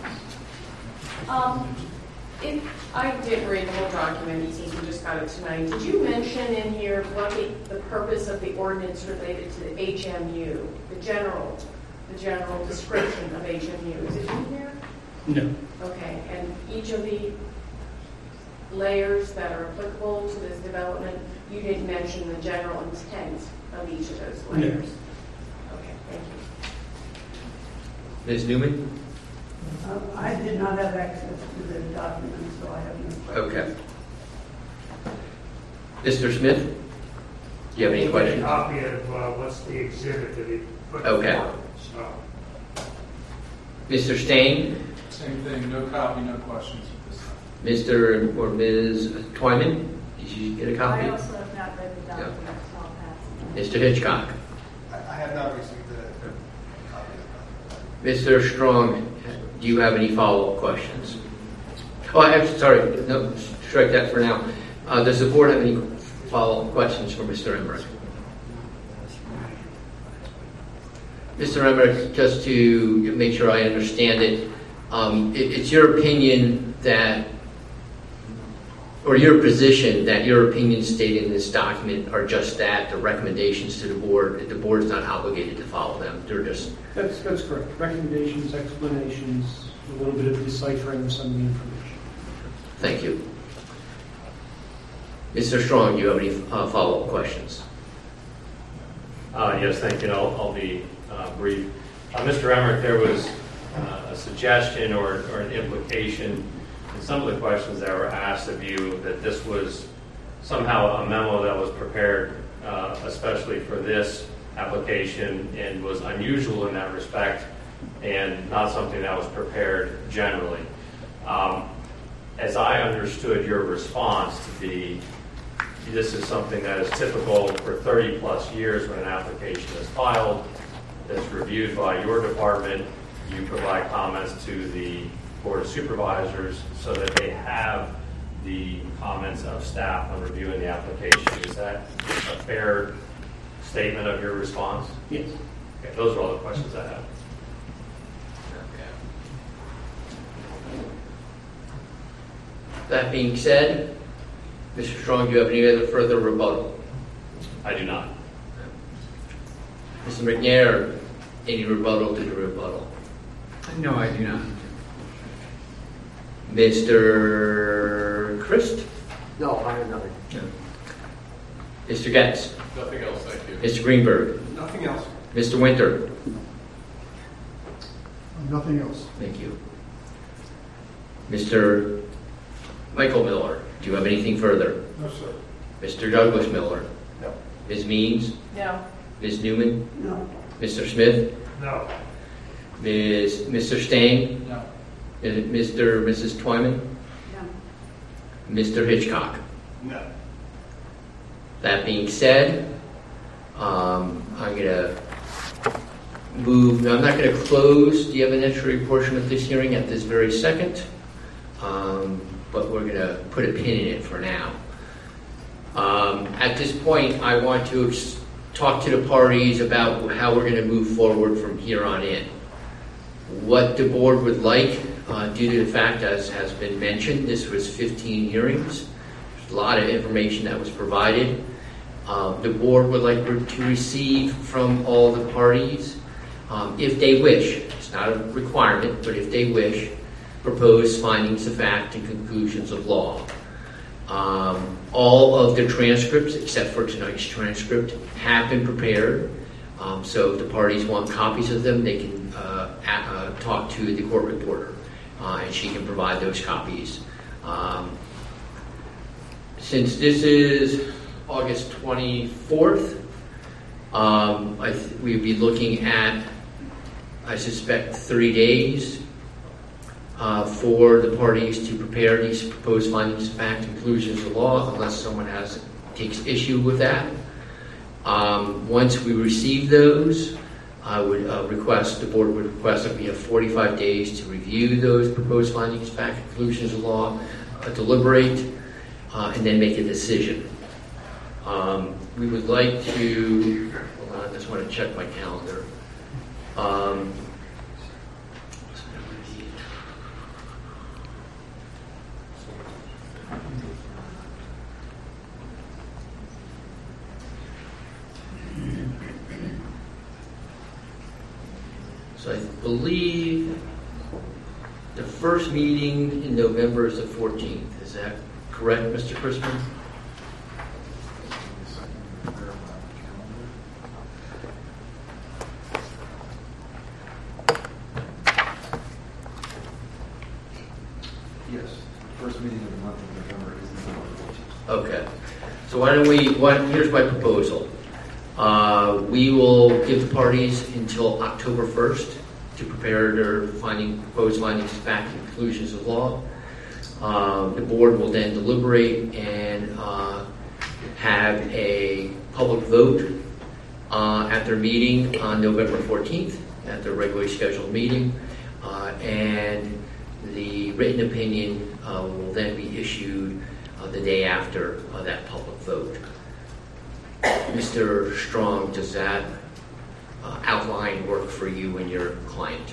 if I did read the whole document, since we just got it tonight, did you mention in here what the purpose of the ordinance related to the HMU, the general description of HMU? Is it in here? No. Okay, and each of the layers that are applicable to this development, you didn't mention the general intent of each of those layers? Okay, thank you. Ms. Newman? I did not have access to the documents, so I have no question. Okay. Mr. Smith? Do you have any questions? A copy of what's the exhibit that he put Okay. forward. So, Mr. Stain? Same thing, no copy, no questions at this time. Mr. or Ms. Twyman? Did you get a copy? I also have not read the documents, so I'll pass. Mr. Hitchcock? I have not received a copy of Mr. Strong, do you have any follow-up questions? Oh, I'm sorry. No, strike that for now. Does the board have any follow-up questions for Mr. Emmerich? Mr. Emmerich, just to make sure I understand it, it's your opinion that, or your position that your opinions stated in this document are just that, the recommendations to the board's not obligated to follow them. They're just... That's correct. Recommendations, explanations, a little bit of deciphering of some of the information. Thank you. Mr. Strong, do you have any follow-up questions? Yes, thank you. I'll be brief. Mr. Emmerich, there was a suggestion or an implication in some of the questions that were asked of you that this was somehow a memo that was prepared especially for this application and was unusual in that respect and not something that was prepared generally. As I understood your response to be, this is something that is typical for 30 plus years when an application is filed, that's reviewed by your department, you provide comments to the Board of Supervisors so that they have the comments of staff on reviewing the application. Is that a fair statement of your response? Yes. Okay, those are all the questions I have. That being said, Mr. Strong, do you have any other further rebuttal? I do not. Mr. McNair, any rebuttal to the rebuttal? No, I do not. Mr. Christ? No, I have nothing. No. Mr. Getz? Nothing else, thank you. Mr. Greenberg? Nothing else. Mr. Winter? Nothing else. Thank you. Mr. Michael Miller, do you have anything further? No, sir. Mr. Douglas Miller? No. Ms. Means? No. Ms. Newman? No. Mr. Smith? no. Mr. Stain? No. Mrs. Twyman? No. Mr. Hitchcock? No. That being said, I'm going to move, I'm not going to close the evidentiary portion of this hearing at this very second, but we're going to put a pin in it for now. At this point, I want to talk to the parties about how we're going to move forward from here on in. What the board would like, due to the fact, as has been mentioned, this was 15 hearings. There's a lot of information that was provided. The board would like to receive from all the parties, if they wish, it's not a requirement, but if they wish, proposed findings of fact and conclusions of law. All of the transcripts, except for tonight's transcript, have been prepared. So if the parties want copies of them, they can talk to the court reporter, and she can provide those copies. Since this is August 24th, we'd be looking at, I suspect, 3 days for the parties to prepare these proposed findings of fact and conclusions of law, unless someone takes issue with that. Once we receive those, I would the board would request that we have 45 days to review those proposed findings, fact, conclusions of law, deliberate, and then make a decision. We would like to, hold on, I just want to check my calendar. So I believe the first meeting in November is the 14th. Is that correct, Mr. Crispin? Yes, first meeting of the month of November is November 14th. Okay. So here's my proposal. We will give the parties until October 1st to prepare their proposed findings, fact, and conclusions of law. The board will then deliberate and have a public vote at their meeting on November 14th, at their regularly scheduled meeting. And the written opinion will then be issued the day after that public vote. Mr. Strong, does that outline work for you and your client?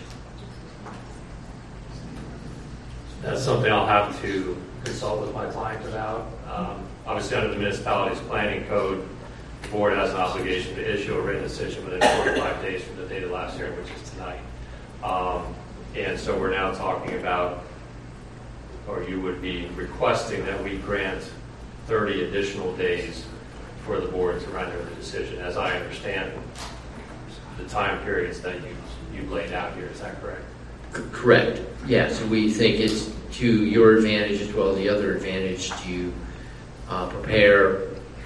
That's something I'll have to consult with my client about. Obviously, under the municipality's planning code, the board has an obligation to issue a written decision within 45 days from the date of last hearing, which is tonight. And so we're now talking about, or you would be requesting that we grant 30 additional days for the board to render the decision, as I understand the time periods that you've laid out here. Is that correct? Correct. Yes, we think it's to your advantage as well as the other advantage to prepare,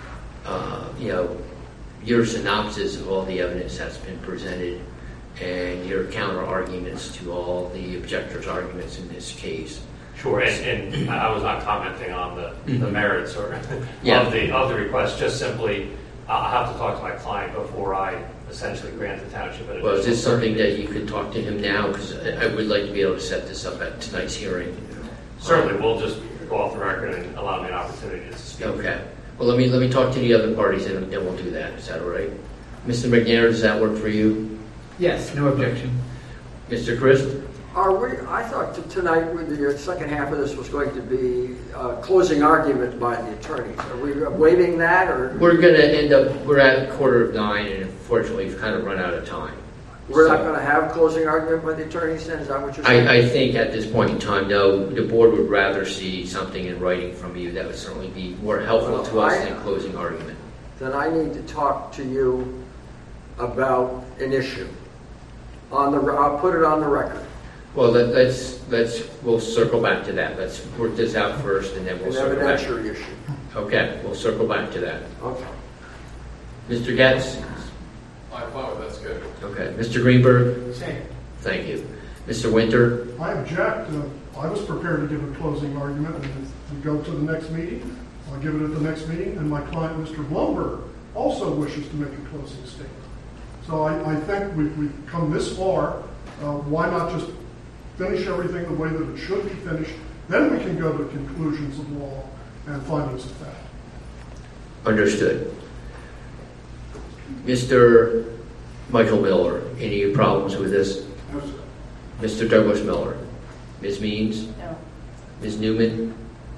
your synopsis of all the evidence that's been presented and your counter arguments to all the objectors' arguments in this case. Sure, and I was not commenting on the merits or of the request. Just simply, I'll have to talk to my client before I essentially grant the township. Well, is this something that you could talk to him now? Because I would like to be able to set this up at tonight's hearing. Certainly, we'll just go off the record and allow me an opportunity to speak. Okay. Well, let me talk to the other parties and then we'll do that. Is that all right? Mr. McNair, does that work for you? Yes, no objection. Mr. Christ? I thought tonight the second half of this was going to be closing argument by the attorneys. Are we waiving that, or we're going to we're at 9:15, and unfortunately we've kind of run out of time. We're not going to have closing argument by the attorneys then? Is that what you're saying? I think at this point in time, no. The board would rather see something in writing from you. That would certainly be more helpful to us than closing argument. Then I need to talk to you about an issue. I'll put it on the record. Well, we'll circle back to that. Let's work this out first, and then we'll circle back. An evidentiary issue. Okay, we'll circle back to that. Okay. Mr. Getz? I'm fine with that schedule. Okay. Mr. Greenberg? Same. Thank you. Mr. Winter? I object. I was prepared to give a closing argument and go to the next meeting. I'll give it at the next meeting, and my client, Mr. Blumberg, also wishes to make a closing statement. So I think we've come this far. Why not just finish everything the way that it should be finished? Then we can go to conclusions of law and findings of fact. Understood. Mr. Michael Miller, any problems with this? No, sir. Mr. Douglas Miller? Ms. Means? No. Ms. Newman?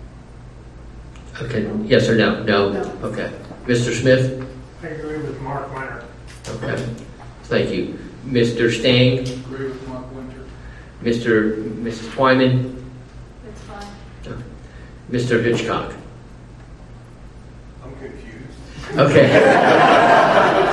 Okay, yes or no? No? Okay. Mr. Smith? I agree with Mark Winter. Okay. Thank you. Mr. Stang? Agree with Mark Winter. Mrs. Twyman? It's fine. Mr. Hitchcock? I'm confused. Okay.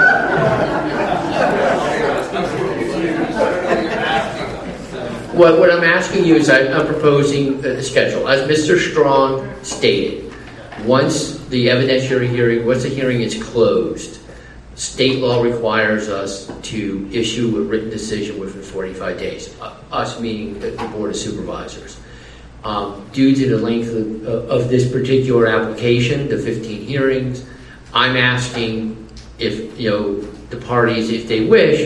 What I'm asking you is I'm proposing the schedule. As Mr. Strong stated, once the evidentiary hearing, once the hearing is closed, state law requires us to issue a written decision within 45 days. Us meaning the Board of Supervisors. Due to the length of this particular application, the 15 hearings, I'm asking if the parties, if they wish,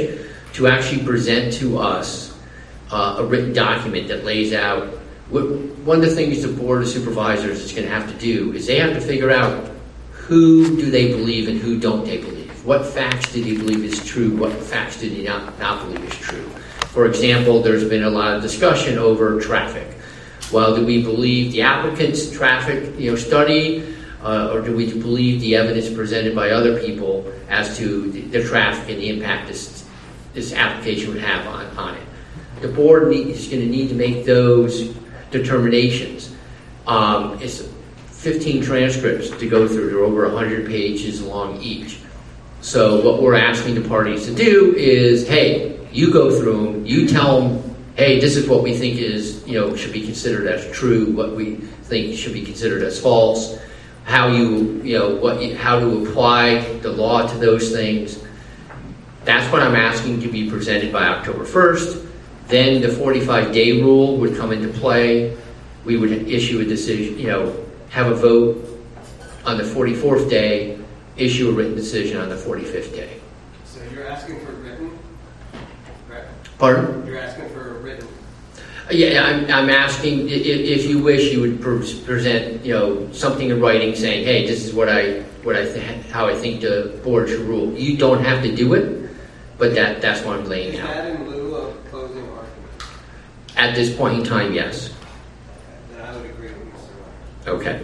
to actually present to us a written document that lays out one of the things the Board of Supervisors is going to have to do is they have to figure out who do they believe and who don't they believe. What facts do they believe is true? What facts do they not believe is true? For example, there's been a lot of discussion over traffic. Well, do we believe the applicant's traffic study, or do we believe the evidence presented by other people as to the traffic and the impact this application would have on it? The board is going to need to make those determinations. It's 15 transcripts to go through. They're over 100 pages long each. So what we're asking the parties to do is, hey, you go through them, you tell them, hey, this is what we think is, should be considered as true, what we think should be considered as false, how to apply the law to those things. That's what I'm asking to be presented by October 1st. Then the 45-day rule would come into play. We would issue a decision, have a vote on the 44th day, issue a written decision on the 45th day. So you're asking for written, correct? Pardon? You're asking for a written. Yeah, I'm asking if you wish, you would present, something in writing saying, "Hey, this is how I think the board should rule." You don't have to do it, but that's what I'm laying out. Is that in lieu of closing argument? At this point in time, yes. Then I would agree with Mr. Ryan. Okay.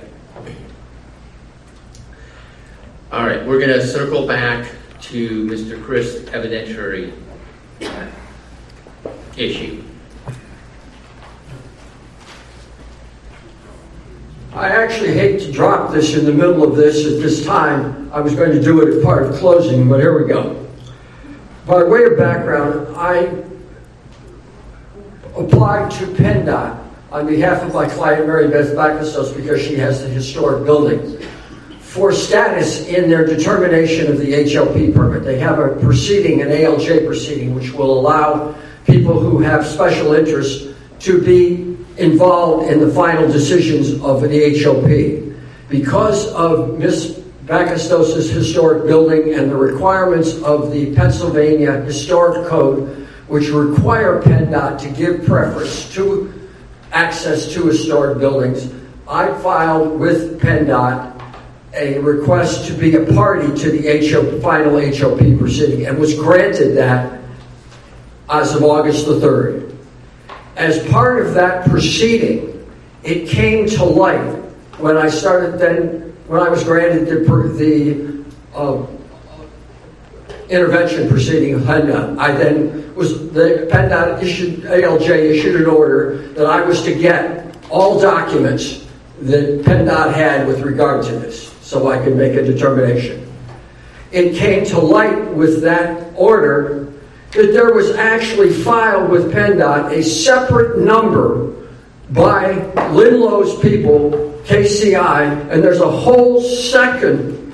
All right, we're going to circle back to Mr. Chris' evidentiary issue. I actually hate to drop this in the middle of this at this time. I was going to do it as part of closing, but here we go. By way of background, I applied to PennDOT on behalf of my client, Mary Beth Bacchustos, because she has the historic building, for status in their determination of the HLP permit. They have a proceeding, an ALJ proceeding, which will allow people who have special interests to be involved in the final decisions of the HLP. Because of Ms. Bacchustos' historic building and the requirements of the Pennsylvania Historic Code, which require PennDOT to give preference to access to historic buildings, I filed with PennDOT a request to be a party to the final HLP proceeding and was granted that as of August the 3rd. As part of that proceeding, it came to light when I was granted the intervention proceeding of PennDOT. PennDOT ALJ issued an order that I was to get all documents that PennDOT had with regard to this, so I could make a determination. It came to light with that order that there was actually filed with PennDOT a separate number by Linlow's people, KCI, and there's a whole section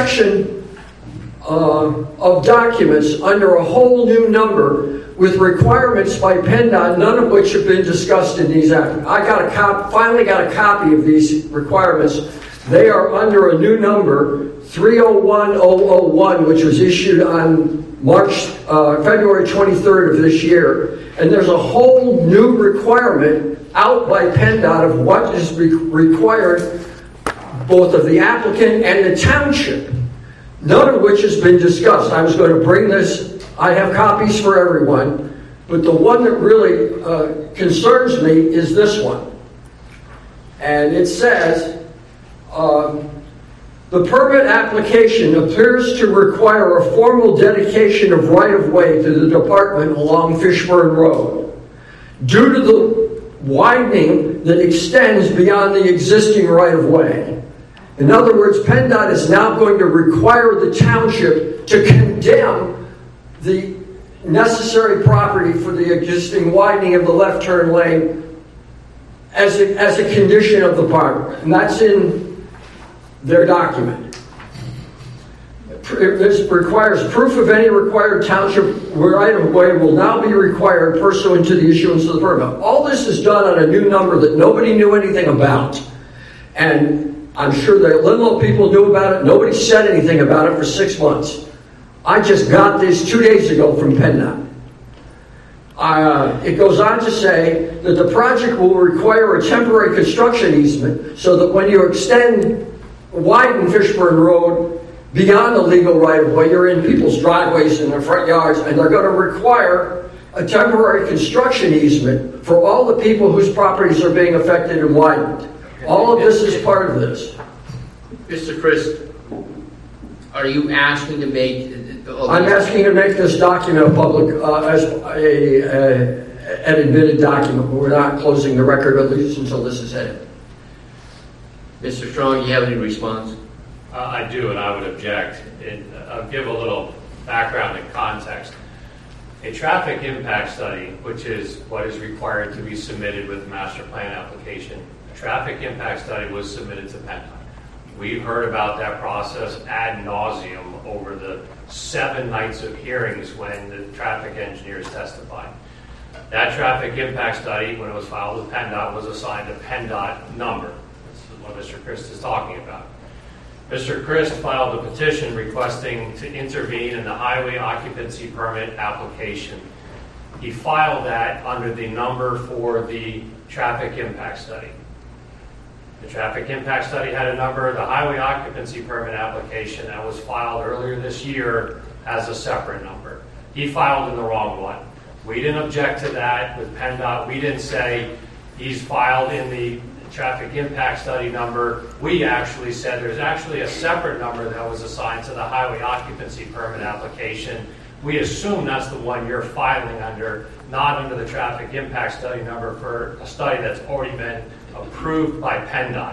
of documents under a whole new number with requirements by PennDOT, none of which have been discussed in these acts. Finally got a copy of these requirements. They are under a new number, 301001, which was issued on February 23rd of this year. And there's a whole new requirement out by PennDOT of what is required both of the applicant and the township, none of which has been discussed. I was going to bring this. I have copies for everyone, but the one that really concerns me is this one. And it says, the permit application appears to require a formal dedication of right-of-way to the department along Fishburne Road due to the widening that extends beyond the existing right-of-way. In other words, PennDOT is now going to require the township to condemn the necessary property for the existing widening of the left turn lane as a condition of the permit. And that's in their document. This requires proof of any required township right-of-way will now be required pursuant to the issuance of the permit. All this is done on a new number that nobody knew anything about. And I'm sure the Linlow people knew about it. Nobody said anything about it for 6 months. I just got this 2 days ago from PennDOT. It goes on to say that the project will require a temporary construction easement so that when you widen Fishburne Road beyond the legal right-of-way, you're in people's driveways and their front yards, and they're going to require a temporary construction easement for all the people whose properties are being affected and widened. All of this is part of this. Mr. Chris, are you asking to make... I'm asking to make this document public as an admitted document. We're not closing the record, at least until this is ended. Mr. Strong, you have any response? I do, and I would object. I'll give a little background and context. A traffic impact study, which is what is required to be submitted with the master plan application, a traffic impact study was submitted to PennDOT. We've heard about that process ad nauseum over the 7 nights of hearings when the traffic engineers testified. That traffic impact study, when it was filed with PennDOT, was assigned a PennDOT number. This is what Mr. Christ is talking about. Mr. Christ filed a petition requesting to intervene in the highway occupancy permit application. He filed that under the number for the traffic impact study. The traffic impact study had a number. The highway occupancy permit application that was filed earlier this year has a separate number. He filed in the wrong one. We didn't object to that with PennDOT. We didn't say he's filed in the traffic impact study number. We actually said there's actually a separate number that was assigned to the highway occupancy permit application. We assume that's the one you're filing under, not under the traffic impact study number for a study that's already been approved by PennDOT.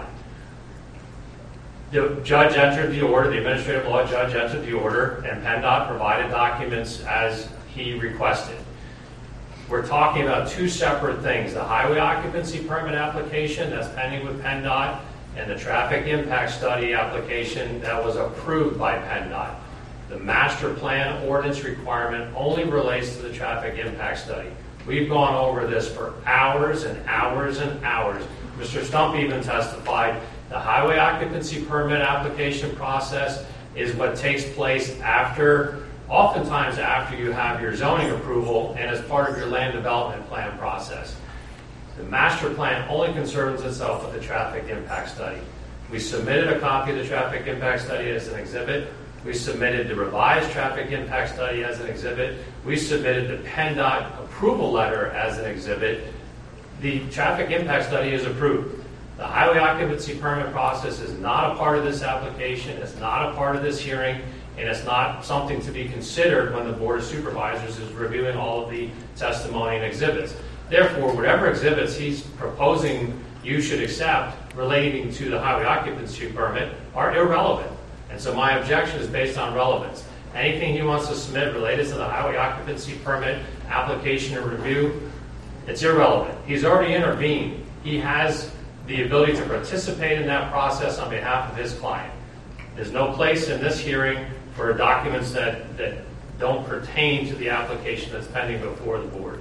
The judge entered the order, the administrative law judge entered the order, and PennDOT provided documents as he requested. We're talking about 2 separate things, the highway occupancy permit application that's pending with PennDOT and the traffic impact study application that was approved by PennDOT. The master plan ordinance requirement only relates to the traffic impact study. We've gone over this for hours and hours and hours. Mr. Stump even testified the highway occupancy permit application process is what takes place oftentimes after you have your zoning approval and as part of your land development plan process. The master plan only concerns itself with the traffic impact study. We submitted a copy of the traffic impact study as an exhibit. We submitted the revised traffic impact study as an exhibit. We submitted the PennDOT approval letter as an exhibit. The traffic impact study is approved. The highway occupancy permit process is not a part of this application. It's not a part of this hearing. And it's not something to be considered when the Board of Supervisors is reviewing all of the testimony and exhibits. Therefore, whatever exhibits he's proposing you should accept relating to the highway occupancy permit are irrelevant. And so my objection is based on relevance. Anything he wants to submit related to the highway occupancy permit application or review, it's irrelevant. He's already intervened. He has the ability to participate in that process on behalf of his client. There's no place in this hearing for documents that don't pertain to the application that's pending before the board.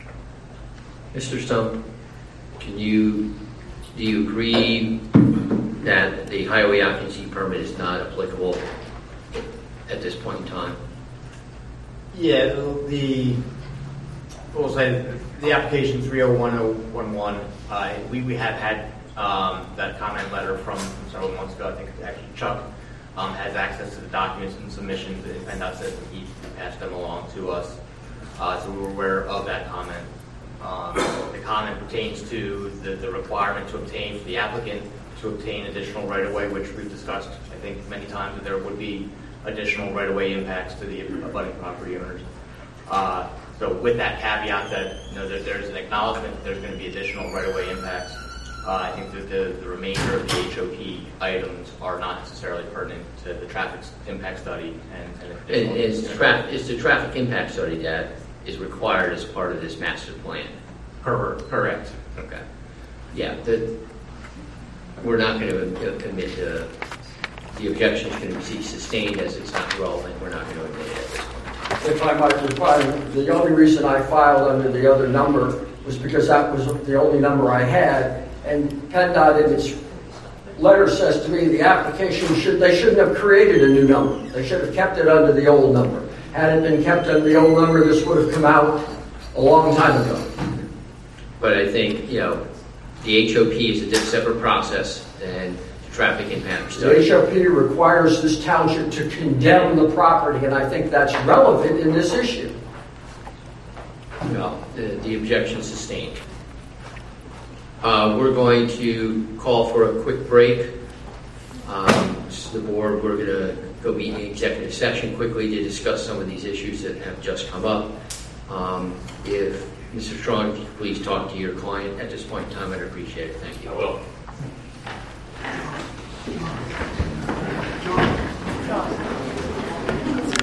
Mr. Stump, do you agree that the highway occupancy permit is not applicable at this point in time? Yeah, the application 301011, we have had that comment letter from several months ago. I think actually Chuck has access to the documents and submissions that PennDOT says that he passed them along to us. So we were aware of that comment. The comment pertains to the requirement to obtain, for the applicant to obtain additional right-of-way, which we've discussed, I think, many times, that there would be additional right-of-way impacts to the abutting property owners. So with that caveat that there's an acknowledgement that there's going to be additional right-of-way impacts, I think that the remainder of the HOP items are not necessarily pertinent to the traffic impact study. It's the traffic impact study that is required as part of this master plan. Correct. Okay. Yeah, we're not going to commit to the objection is going to be sustained as it's not relevant. We're not going to admit it at this point. If I might reply, the only reason I filed under the other number was because that was the only number I had. And PennDOT in its letter says to me the application they shouldn't have created a new number. They should have kept it under the old number. Had it been kept under the old number, this would have come out a long time ago. But I think, the HOP is a separate process than the traffic impact The study. HOP requires this township to condemn the property, and I think that's relevant in this issue. No, the objection sustained. We're going to call for a quick break. The board, we're going to go meet in the executive session quickly to discuss some of these issues that have just come up. If Mr. Strong, if you could please talk to your client at this point in time, I'd appreciate it. Thank you. I will.